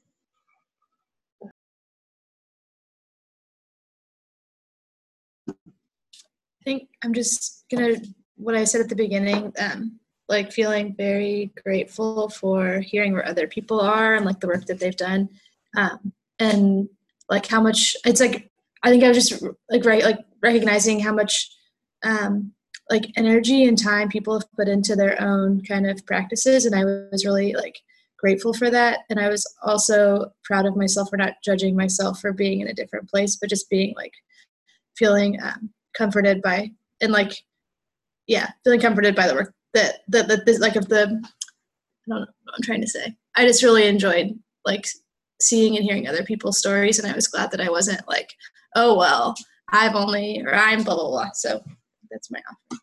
I think I'm just gonna what I said at the beginning, um, like feeling very grateful for hearing where other people are and like the work that they've done, um, and like how much it's like. I think I was just like right, like recognizing how much um, like energy and time people have put into their own kind of practices, and I was really like grateful for that. And I was also proud of myself for not judging myself for being in a different place, but just being like feeling um, comforted by and like yeah feeling comforted by the work that that, that this like of the I don't know what I'm trying to say. I just really enjoyed like seeing and hearing other people's stories, and I was glad that I wasn't like, oh well, I've only or I'm blah blah blah. So that's my offer.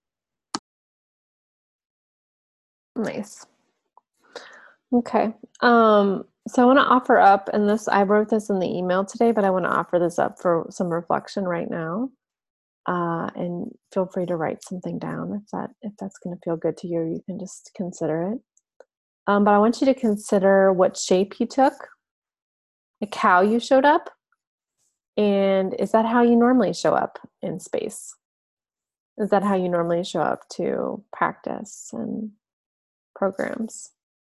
Nice. Okay. Um, so I want to offer up, and this I wrote this in the email today, but I want to offer this up for some reflection right now. Uh, and feel free to write something down if that if that's going to feel good to you. You can just consider it. Um, but I want you to consider what shape you took, like how you showed up, and is that how you normally show up in space? Is that how you normally show up to practice and programs?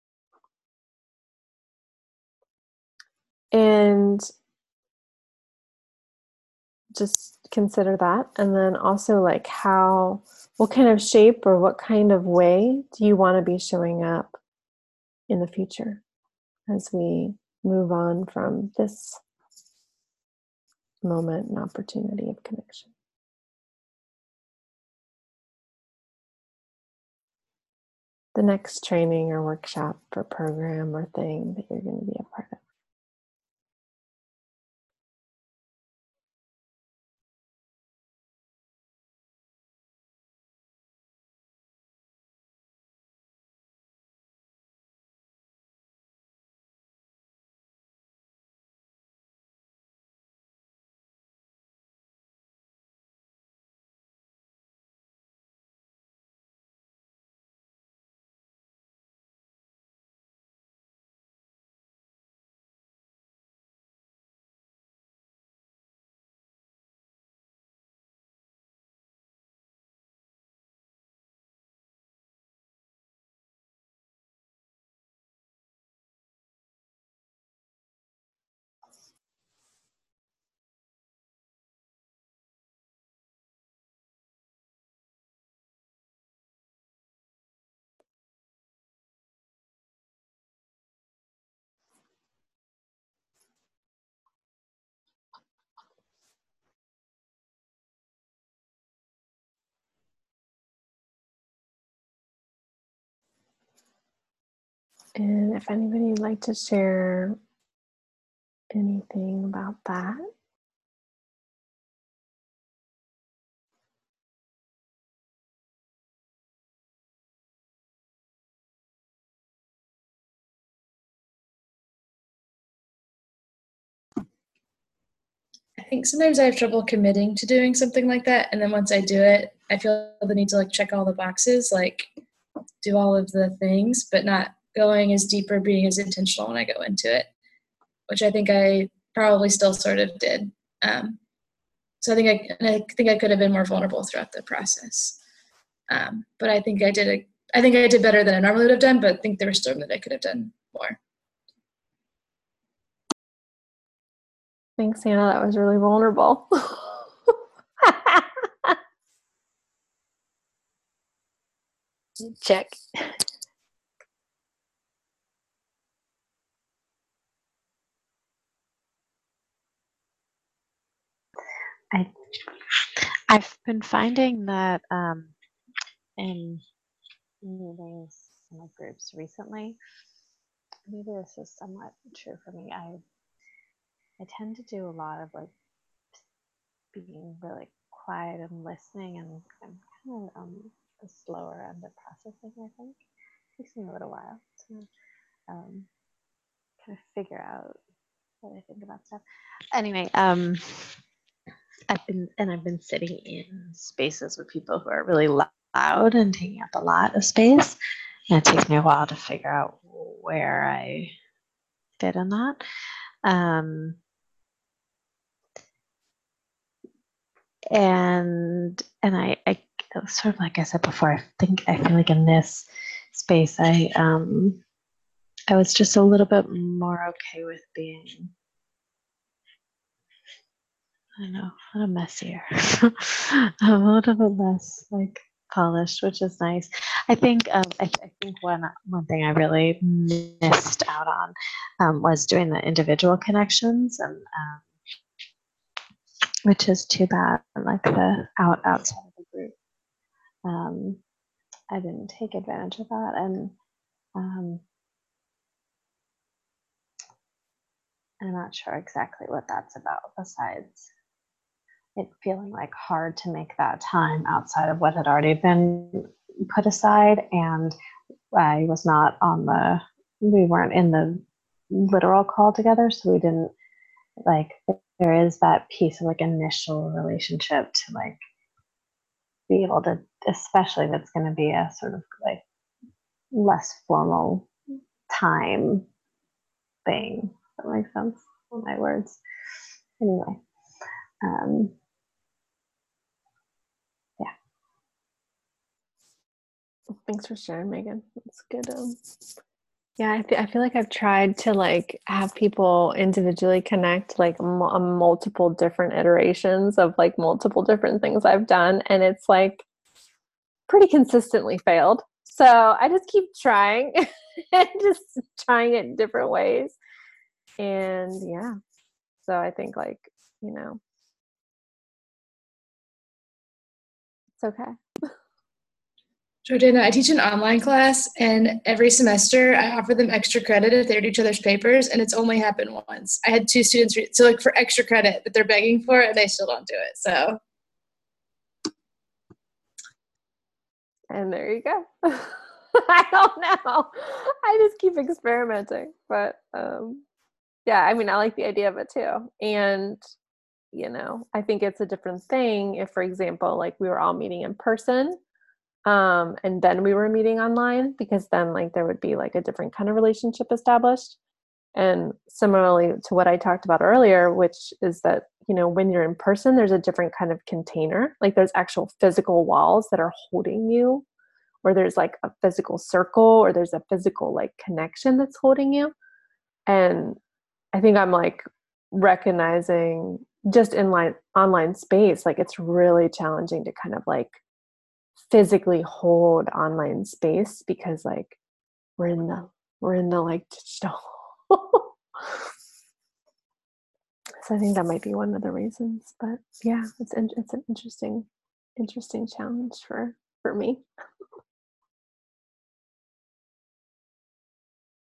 And just consider that. And then also like how, what kind of shape or what kind of way do you want to be showing up in the future as we move on from this moment and opportunity of connection? The next training or workshop or program or thing that you're going to be a part of. And if anybody would like to share anything about that. I think sometimes I have trouble committing to doing something like that, and then once I do it, I feel the need to like check all the boxes, like do all of the things, but not going as deep or being as intentional when I go into it, which I think I probably still sort of did. Um, so I think I, and I think I could have been more vulnerable throughout the process. Um, but I think I did a, I think I did better than I normally would have done, but I think there was still that I could have done more. Thanks, Hannah. That was really vulnerable. Check. I, I've been finding that um, in meetings in my groups recently, maybe this is somewhat true for me. I I tend to do a lot of like being really quiet and listening, and I'm kind of um, the slower end of processing. I think it takes me a little while to um, kind of figure out what I think about stuff. Anyway, um, I've been and I've been sitting in spaces with people who are really loud and taking up a lot of space, and it takes me a while to figure out where I fit in that. Um, and and I, I sort of like I said before, I think I feel like in this space, I um, I was just a little bit more okay with being, I don't know, a little messier, a little bit less like polished, which is nice. I think um, I, th- I think one one thing I really missed out on um, was doing the individual connections, and um, which is too bad. Like the out outside of the group, um, I didn't take advantage of that, and um, I'm not sure exactly what that's about. Besides it feeling like hard to make that time outside of what had already been put aside, and I was not on the, we weren't in the literal call together, so we didn't like, there is that piece of like initial relationship to like be able to, especially if it's going to be a sort of like less formal time thing. That makes sense in my words. Anyway, um, yeah. Thanks for sharing, Megan. That's good. Um, yeah, I, th- I feel like I've tried to like have people individually connect like m- on multiple different iterations of like multiple different things I've done, and it's like pretty consistently failed. So I just keep trying and just trying it in different ways. And yeah, so I think like, you know, it's okay. Jordana, I teach an online class, and every semester I offer them extra credit if they read each other's papers, and it's only happened once. I had two students read, so like for extra credit that they're begging for, and they still don't do it. So, And there you go. I don't know. I just keep experimenting, but um, yeah, I mean, I like the idea of it too. And you know, I think it's a different thing if, for example, like we were all meeting in person um and then we were meeting online, because then like there would be like a different kind of relationship established. And similarly to what I talked about earlier, which is that, you know, when you're in person, there's a different kind of container, like there's actual physical walls that are holding you, or there's like a physical circle, or there's a physical like connection that's holding you. And I think I'm like recognizing just in line online space, like it's really challenging to kind of like physically hold online space, because like we're in the we're in the like digital. So I think that might be one of the reasons. But yeah, it's in, it's an interesting interesting challenge for for me.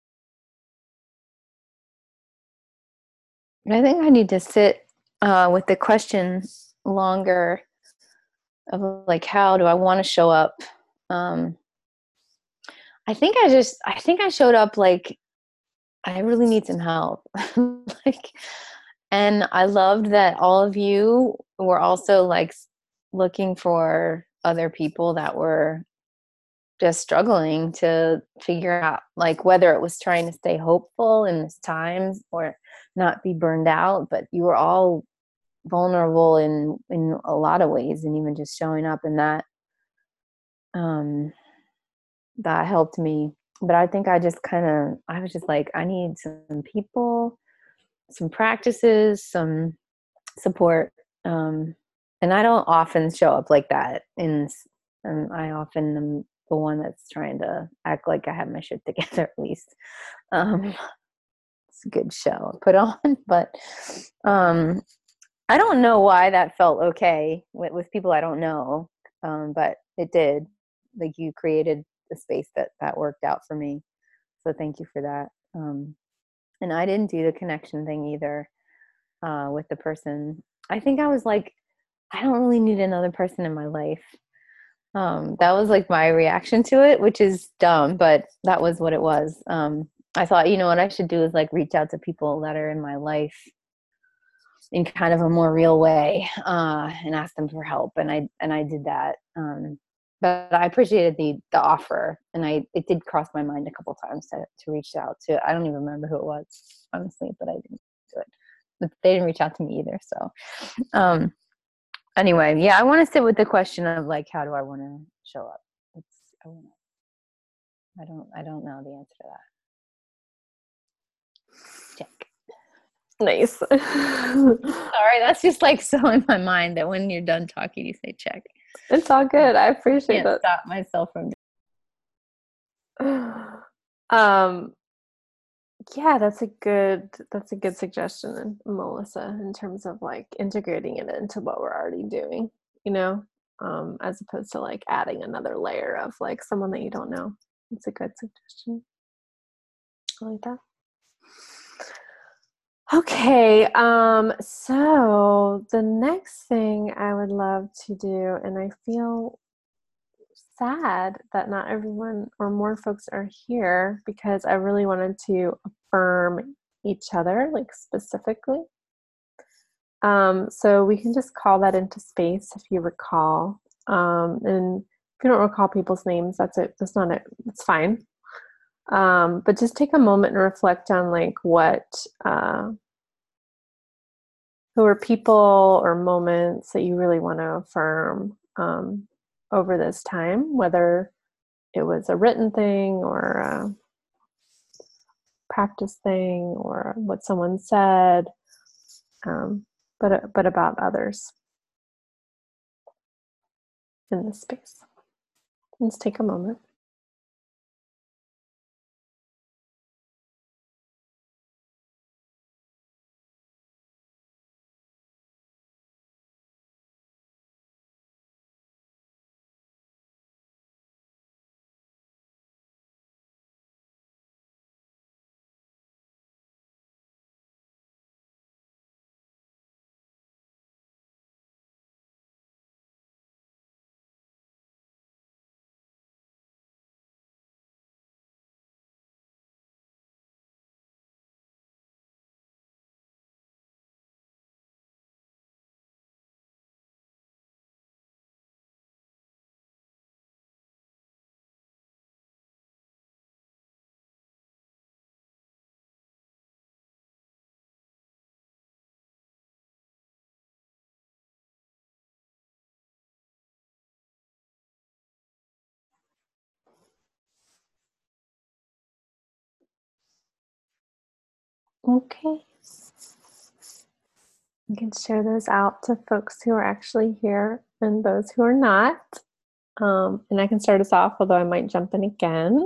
I think I need to sit uh, with the question longer of like, how do I want to show up? Um, I think I just, I think I showed up like, I really need some help. Like, and I loved that all of you were also like looking for other people that were just struggling to figure out, like, whether it was trying to stay hopeful in this times or not be burned out, but you were all vulnerable in in a lot of ways, and even just showing up in that, um that helped me. But I think I just kind of, I was just like, I need some people, some practices, some support. Um, and I don't often show up like that. And, and I often am the one that's trying to act like I have my shit together, at least. Um, it's a good show I put on, but um, I don't know why that felt okay with, with people I don't know, um, but it did. Like, you created a space that that worked out for me. So thank you for that. Um, and I didn't do the connection thing either uh, with the person. I think I was like, I don't really need another person in my life. Um, that was like my reaction to it, which is dumb, but that was what it was. Um, I thought, you know, what I should do is like reach out to people that are in my life in kind of a more real way, uh, and ask them for help. And I, and I did that. Um, but I appreciated the, the offer, and I, it did cross my mind a couple times to, to reach out to, I don't even remember who it was, honestly, but I didn't do it. But they didn't reach out to me either. So, um, anyway, yeah, I want to sit with the question of like, how do I want to show up? It's, I don't know. I don't, I don't know the answer to that. Check. Nice. Sorry, that's just like so in my mind that when you're done talking, you say check. It's all good. I appreciate Can't that. stop myself from. Um, yeah, that's a good that's a good suggestion, Melissa, in terms of like integrating it into what we're already doing, you know, um, as opposed to like adding another layer of like someone that you don't know. It's a good suggestion. I like that. Okay, um, so the next thing I would love to do, and I feel sad that not everyone or more folks are here because I really wanted to affirm each other, like specifically. Um, so we can just call that into space if you recall. Um, and if you don't recall people's names, that's it. That's not it. It's fine. Um, but just take a moment and reflect on like what, uh, who are people or moments that you really want to affirm um, over this time, whether it was a written thing or a practice thing or what someone said, um, but but about others in this space. Let's take a moment. Okay. You can share those out to folks who are actually here and those who are not. Um, and I can start us off, although I might jump in again.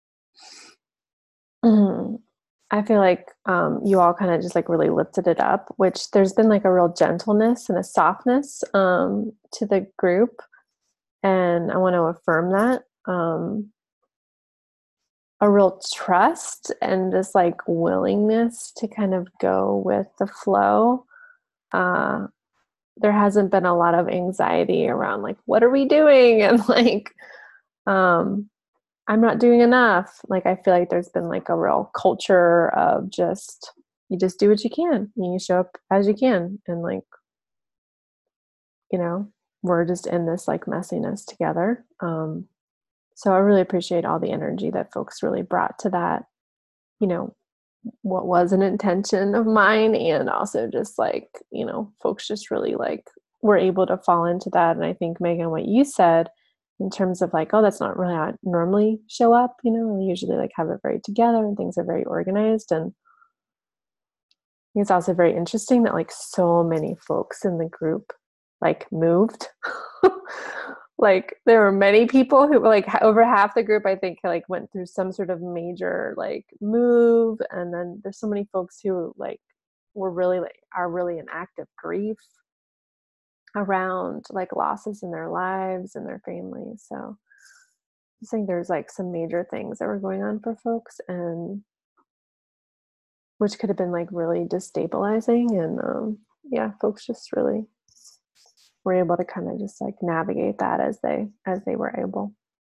I feel like um, you all kind of just like really lifted it up, which there's been like a real gentleness and a softness um, to the group. And I want to affirm that. Um, a real trust and just like willingness to kind of go with the flow. Uh, there hasn't been a lot of anxiety around like, what are we doing? And like, um, I'm not doing enough. Like, I feel like there's been like a real culture of just, you just do what you can. And you show up as you can. And like, you know, we're just in this like messiness together. Um, so I really appreciate all the energy that folks really brought to that, you know, what was an intention of mine, and also just like, you know, folks just really like were able to fall into that. And I think, Megan, what you said in terms of like, oh, that's not really how I normally show up, you know, we usually like have it very together and things are very organized. And I think it's also very interesting that like so many folks in the group like moved. Like there were many people who were like over half the group, I think, like went through some sort of major like move. And then there's so many folks who like were really like are really in active grief around like losses in their lives and their families. So I think there's like some major things that were going on for folks, and which could have been like really destabilizing. And um, yeah, folks just really were able to kind of just like navigate that as they as they were able.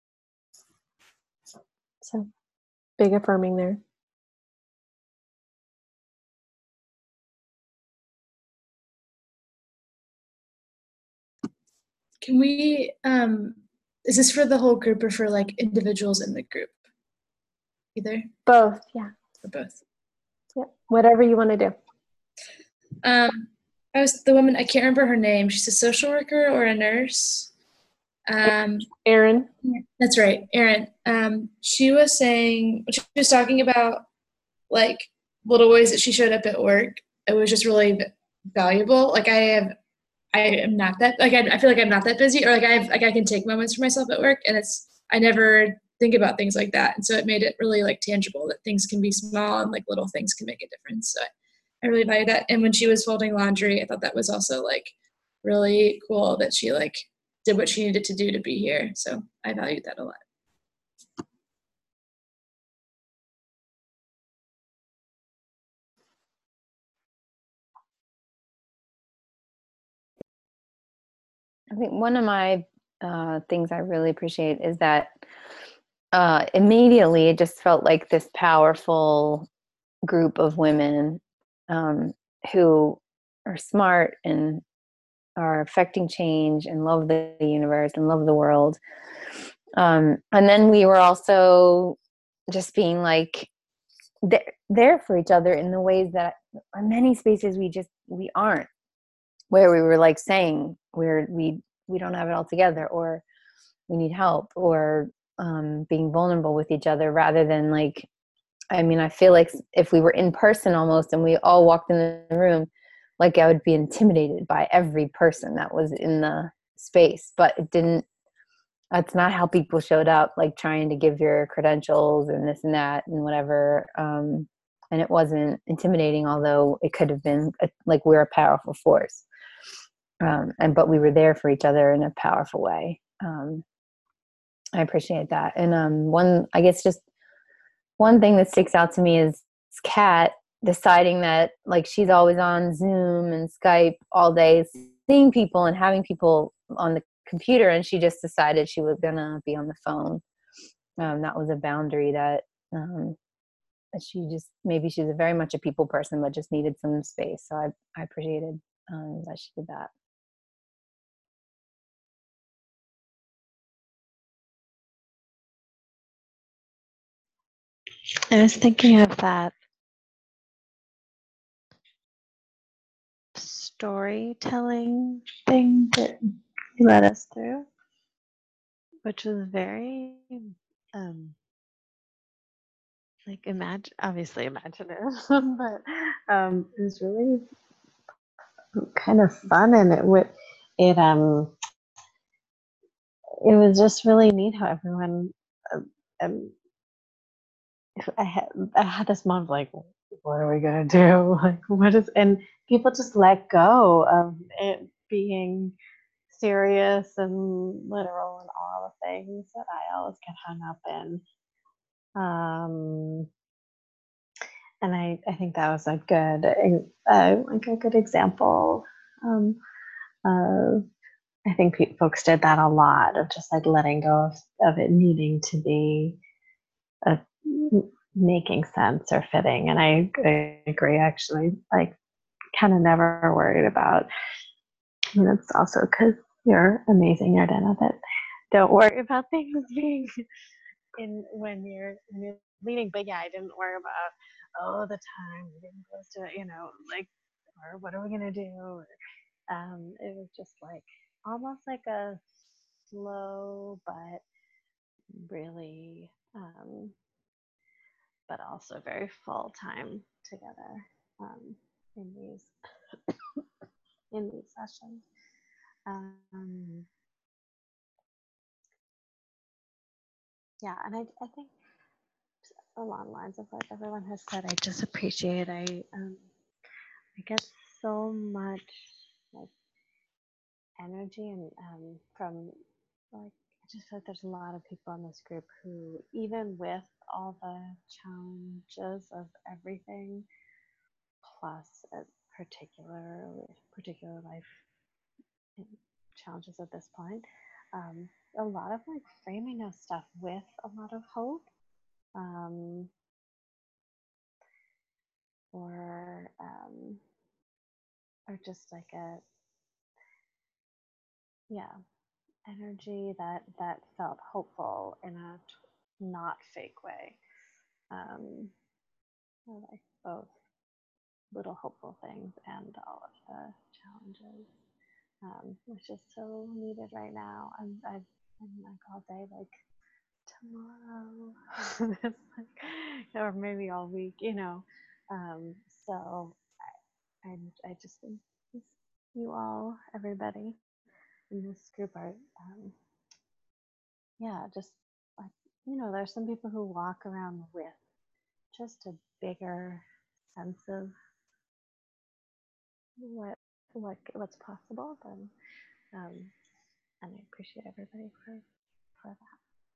So big affirming there. Can we, um, is this for the whole group or for like individuals in the group? Either? Both, yeah. For both. Yeah, whatever you want to do. Um, I was the woman, I can't remember her name. She's a social worker or a nurse. Um, Erin. That's right, Erin. Um, she was saying, she was talking about like little ways that she showed up at work. It was just really valuable. Like I have, I am not that, like I, I feel like I'm not that busy, or like I have, like I can take moments for myself at work, and it's, I never think about things like that. And so it made it really like tangible that things can be small and like little things can make a difference. So I, I really value that. And when she was folding laundry, I thought that was also like really cool that she like did what she needed to do to be here. So I valued that a lot. I think one of my uh, things I really appreciate is that uh, immediately it just felt like this powerful group of women um, who are smart and are affecting change and love the universe and love the world. Um, and then we were also just being like th- there for each other in the ways that in many spaces we just we aren't, where we were like saying we're we we don't have it all together, or we need help, or um, being vulnerable with each other, rather than like, I mean, I feel like if we were in person almost and we all walked in the room, like I would be intimidated by every person that was in the space, but it didn't, that's not how people showed up, like trying to give your credentials and this and that and whatever. Um, and it wasn't intimidating, although it could have been a, like we're a powerful force. Um, and, but we were there for each other in a powerful way. Um, I appreciate that. And um, one, I guess just one thing that sticks out to me is Kat deciding that like she's always on Zoom and Skype all day, seeing people and having people on the computer, and she just decided she was gonna be on the phone. Um, that was a boundary that um, she just, maybe she's a very much a people person, but just needed some space. So I, I appreciated um, that she did that. I was thinking of that storytelling thing that you led us through, which was very um, like imagine, obviously imaginative, but um, it was really kind of fun, and it would it um it was just really neat how everyone um, um I had I had this moment of like, what are we gonna do? Like, what is, and people just let go of it being serious and literal and all the things that I always get hung up in. Um, and I, I think that was a good, uh, like a good example. Um, uh, I think pe- folks did that a lot of just like letting go of, of it needing to be a, making sense or fitting. And I, I agree, actually, like kind of never worried about, and it's also because you're amazing at it. That don't worry about things being in when you're when you're leading. But yeah, I didn't worry about oh the time we're getting close to it, you know, like or what are we gonna do? Or, um, it was just like almost like a slow but really, um, but also very full time together um, in these in these sessions. Um, yeah, and I I think along the lines of what everyone has said, I just appreciate I um I get so much like energy and um from like I just feel like there's a lot of people in this group who even with all the challenges of everything plus a particular particular life challenges at this point, um a lot of like framing of stuff with a lot of hope, um or um, or just like a yeah energy that that felt hopeful in a t- not fake way. Um, like both little hopeful things and all of the challenges, um, which is so needed right now. I'm I've been like all day like tomorrow, it's like, or maybe all week, you know. Um, so I, I I just think you all, everybody in this group are, um, yeah, just like, you know, there's some people who walk around with just a bigger sense of what what what's possible than, um, and I appreciate everybody for for that.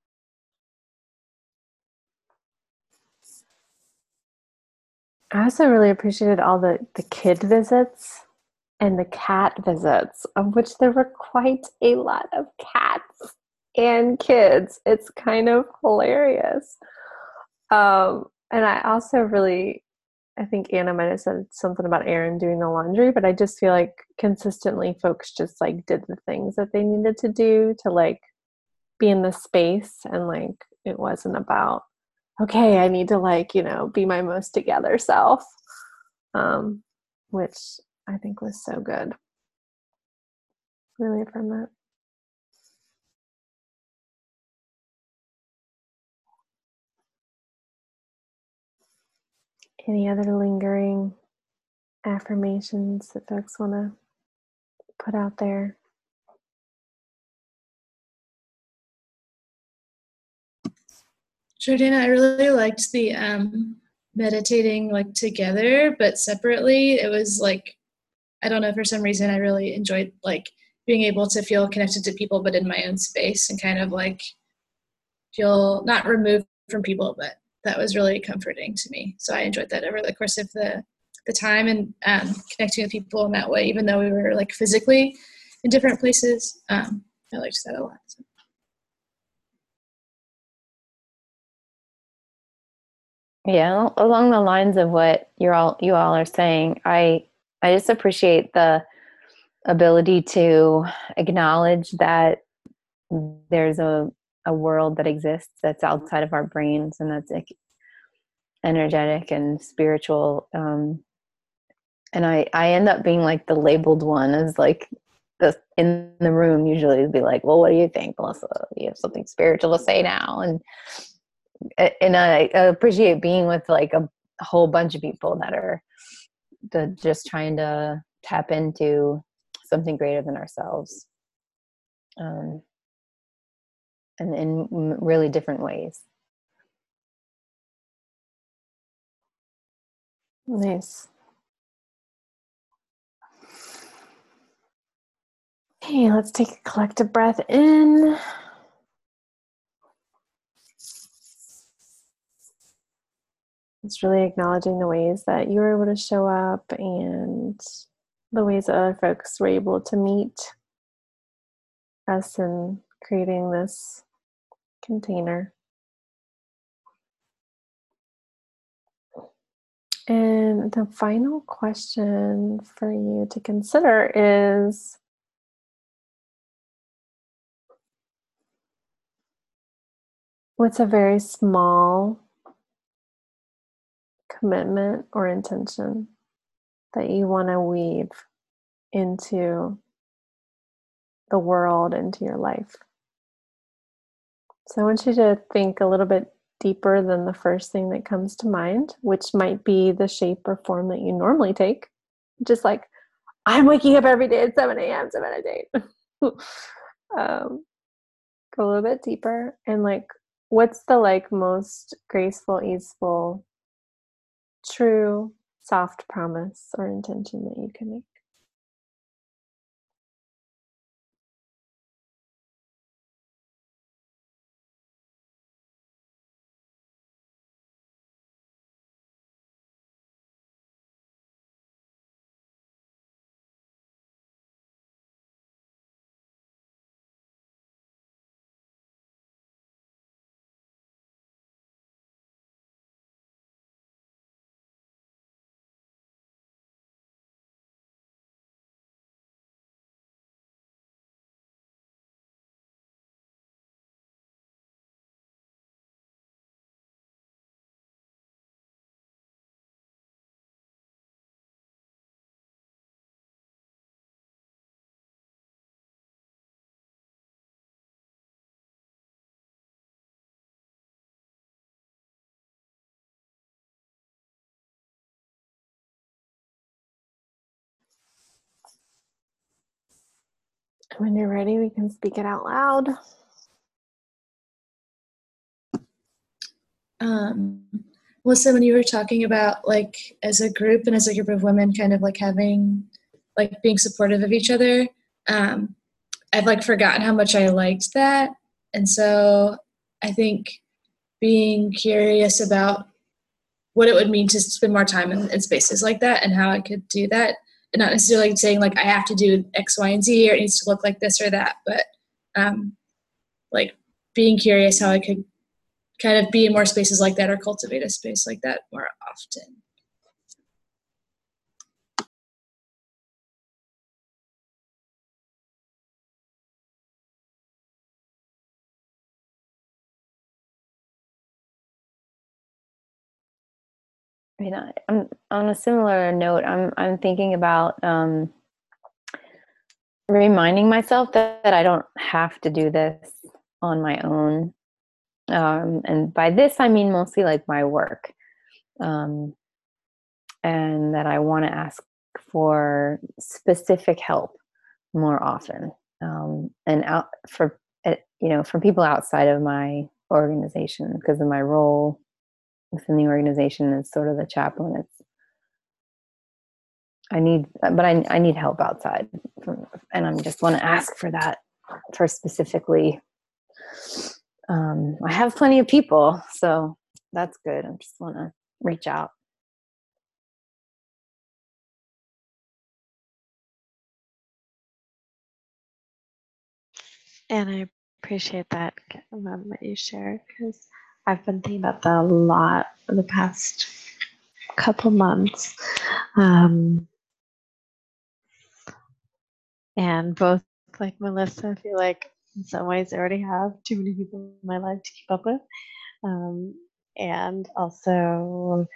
I also really appreciated all the, the kid visits and the cat visits, of which there were quite a lot of cats and kids. It's kind of hilarious. Um, and I also really, I think Anna might have said something about Aaron doing the laundry, but I just feel like consistently folks just like did the things that they needed to do to like be in the space, and like it wasn't about, okay, I need to like, you know, be my most together self, um, which I think was so good. Really affirm that. Any other lingering affirmations that folks want to put out there? Jordana, I really liked the um, meditating like together but separately. It was like, I don't know, for some reason I really enjoyed like being able to feel connected to people but in my own space and kind of like feel not removed from people, but that was really comforting to me. So I enjoyed that over the course of the the time, and um, connecting with people in that way, even though we were like physically in different places. Um, I liked that a lot. So. Yeah, along the lines of what you're all you all are saying, I I just appreciate the ability to acknowledge that there's a a world that exists that's outside of our brains and that's like energetic and spiritual. Um, and I I end up being like the labeled one, as like the in the room usually would be like, well, what do you think, Melissa? You have something spiritual to say now, and and I appreciate being with like a whole bunch of people that are the, just trying to tap into something greater than ourselves, um, and in really different ways. Nice. Okay, let's take a collective breath in. it's really acknowledging the ways that you were able to show up and the ways that other folks were able to meet us in creating this container. And the final question for you to consider is, what's a very small commitment or intention that you want to weave into the world, into your life? So I want you to think a little bit deeper than the first thing that comes to mind, which might be the shape or form that you normally take. Just like, I'm waking up every day at seven a.m. to meditate. um, go a little bit deeper and like, what's the like most graceful, easeful, true, soft promise or intention that you can make? When you're ready, we can speak it out loud. Um, Melissa, when you were talking about like as a group and as a group of women kind of like having, like being supportive of each other, um, I've like forgotten how much I liked that. And so I think being curious about what it would mean to spend more time in, in spaces like that and how I could do that. And not necessarily saying like I have to do X, Y, and Z, or it needs to look like this or that, but um, like being curious how I could kind of be in more spaces like that or cultivate a space like that more often. I mean, I, I'm on a similar note. I'm I'm thinking about um, reminding myself that, that I don't have to do this on my own. Um, and by this, I mean mostly like my work, um, and that I want to ask for specific help more often, um, and out for you know from people outside of my organization, because of my role within the organization as sort of the chaplain. It's I need, but I I need help outside, from, and I just want to ask for that for specifically. Um, I have plenty of people, so that's good. I just want to reach out. And I appreciate that, um, what you shared, because I've been thinking about that a lot for the past couple months. Um, and both like Melissa, I feel like in some ways I already have too many people in my life to keep up with. Um, and also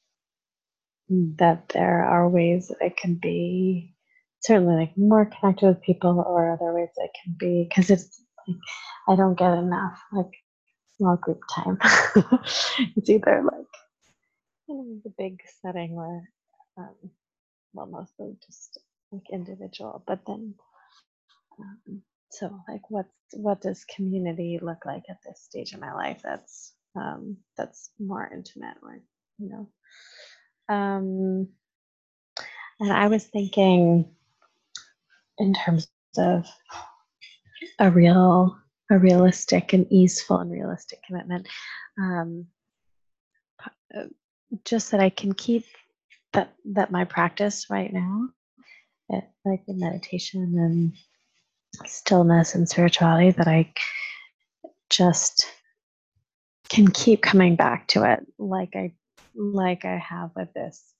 that there are ways that I can be certainly like more connected with people, or other ways that can be, because it's like I don't get enough like small group time. It's either like, you know, the big setting where um, well, mostly just like individual, but then um, so like what's what does community look like at this stage of my life that's um, that's more intimate, or you know. Um, and I was thinking in terms of a real, a realistic and easeful and realistic commitment. Um, just that I can keep that that my practice right now, it, like the meditation and stillness and spirituality, that I just can keep coming back to it, like I like I have with this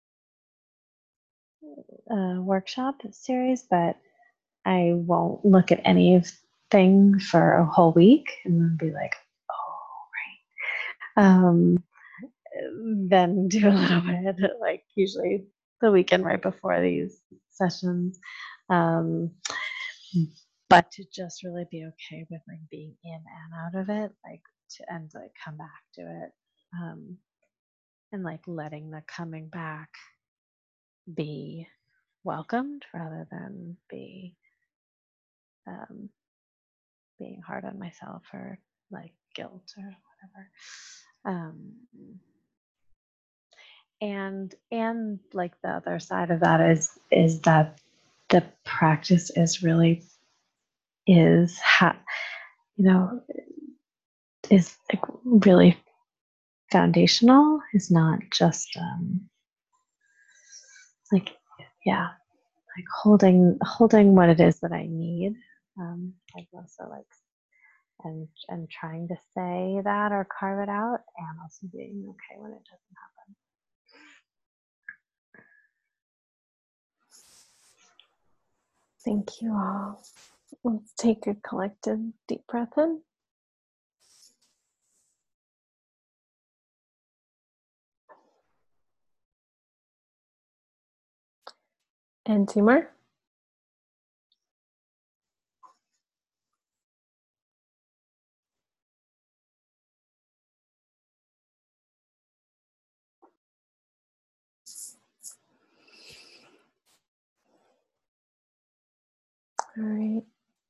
uh, workshop series, but I won't look at anything for a whole week and then be like, oh, right. Um, then do a little bit, like usually the weekend right before these sessions. Um, but to just really be okay with like being in and out of it, like to and like come back to it. Um, and like letting the coming back be welcomed rather than be um, being hard on myself or like guilt or whatever. Um, and and like the other side of that is is that the practice is really is ha- you know is like really foundational. Is not just um, like yeah like holding holding what it is that I need. Um, like also like and and trying to say that or carve it out, and also being okay when it doesn't happen. Thank you all. Let's take a collective deep breath in. And two more. All right.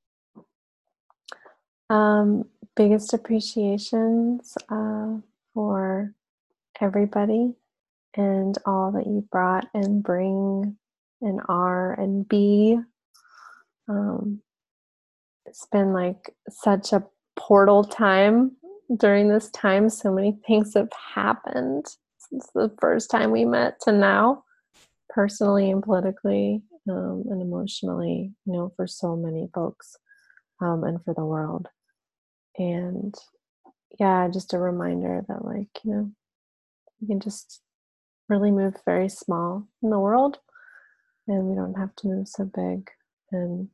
Um, biggest appreciations uh, for everybody and all that you brought and bring and are and be. Um, it's been like such a portal time during this time. So many things have happened since the first time we met to now, personally and politically um, and emotionally, you know, for so many folks um, and for the world. And yeah, just a reminder that, like, you know, you can just really move very small in the world, and we don't have to move so big. And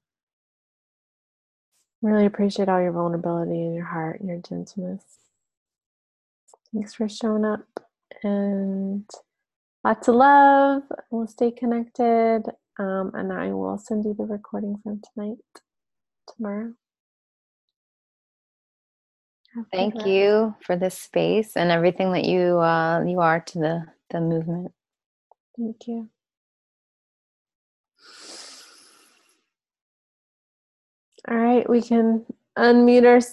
really appreciate all your vulnerability and your heart and your gentleness. Thanks for showing up, and lots of love. We'll stay connected, um, and I will send you the recording from tonight tomorrow. Have Thank you for this space and everything that you uh, you are to the, the movement. Thank you. All right, we can unmute ourselves.